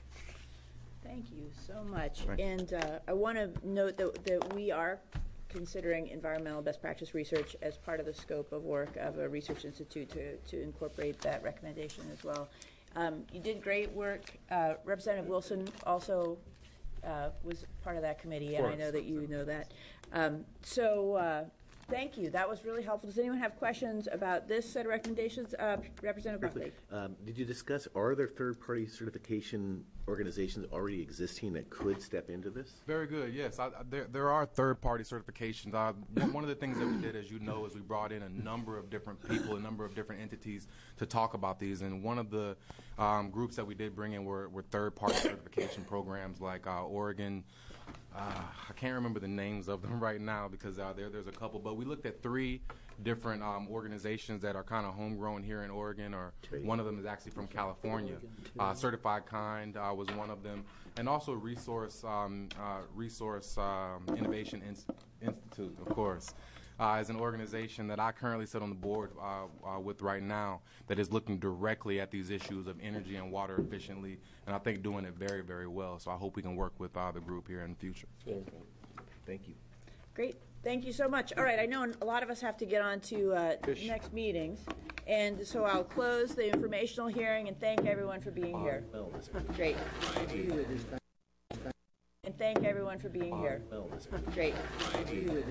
Thank you so much. Thank you. And uh, I want to note that, that we are considering environmental best practice research as part of the scope of work of a research institute to, to incorporate that recommendation as well. Um, you did great work. Uh, Representative Wilson also uh, was part of that committee, and I know that you know that. Um, so uh, thank you. That was really helpful. Does anyone have questions about this set of recommendations? Uh, Representative Buckley. Um, did you discuss, are there third-party certification organizations already existing that could step into this? Very good. Yes, I, I, there there are third-party certifications. Uh, one, one of the things that we did, as you know, is we brought in a number of different people, a number of different entities to talk about these. And one of the um, groups that we did bring in were, were third-party certification programs like uh, Oregon. Uh, I can't remember the names of them right now because uh, there there's a couple. But we looked at three different um, organizations that are kind of homegrown here in Oregon, or one of them is actually from California. Uh, Certified Kind uh, was one of them, and also Resource um, uh, Resource um, Innovation In- Institute, of course, uh, is an organization that I currently sit on the board uh, uh, with right now that is looking directly at these issues of energy and water efficiently, and I think doing it very, very well. So I hope we can work with uh, the group here in the future. Thank you. Great. Thank you so much. All right, I know a lot of us have to get on to uh, next meetings, and so I'll close the informational hearing and thank everyone for being here. Great. And thank everyone for being here. Great.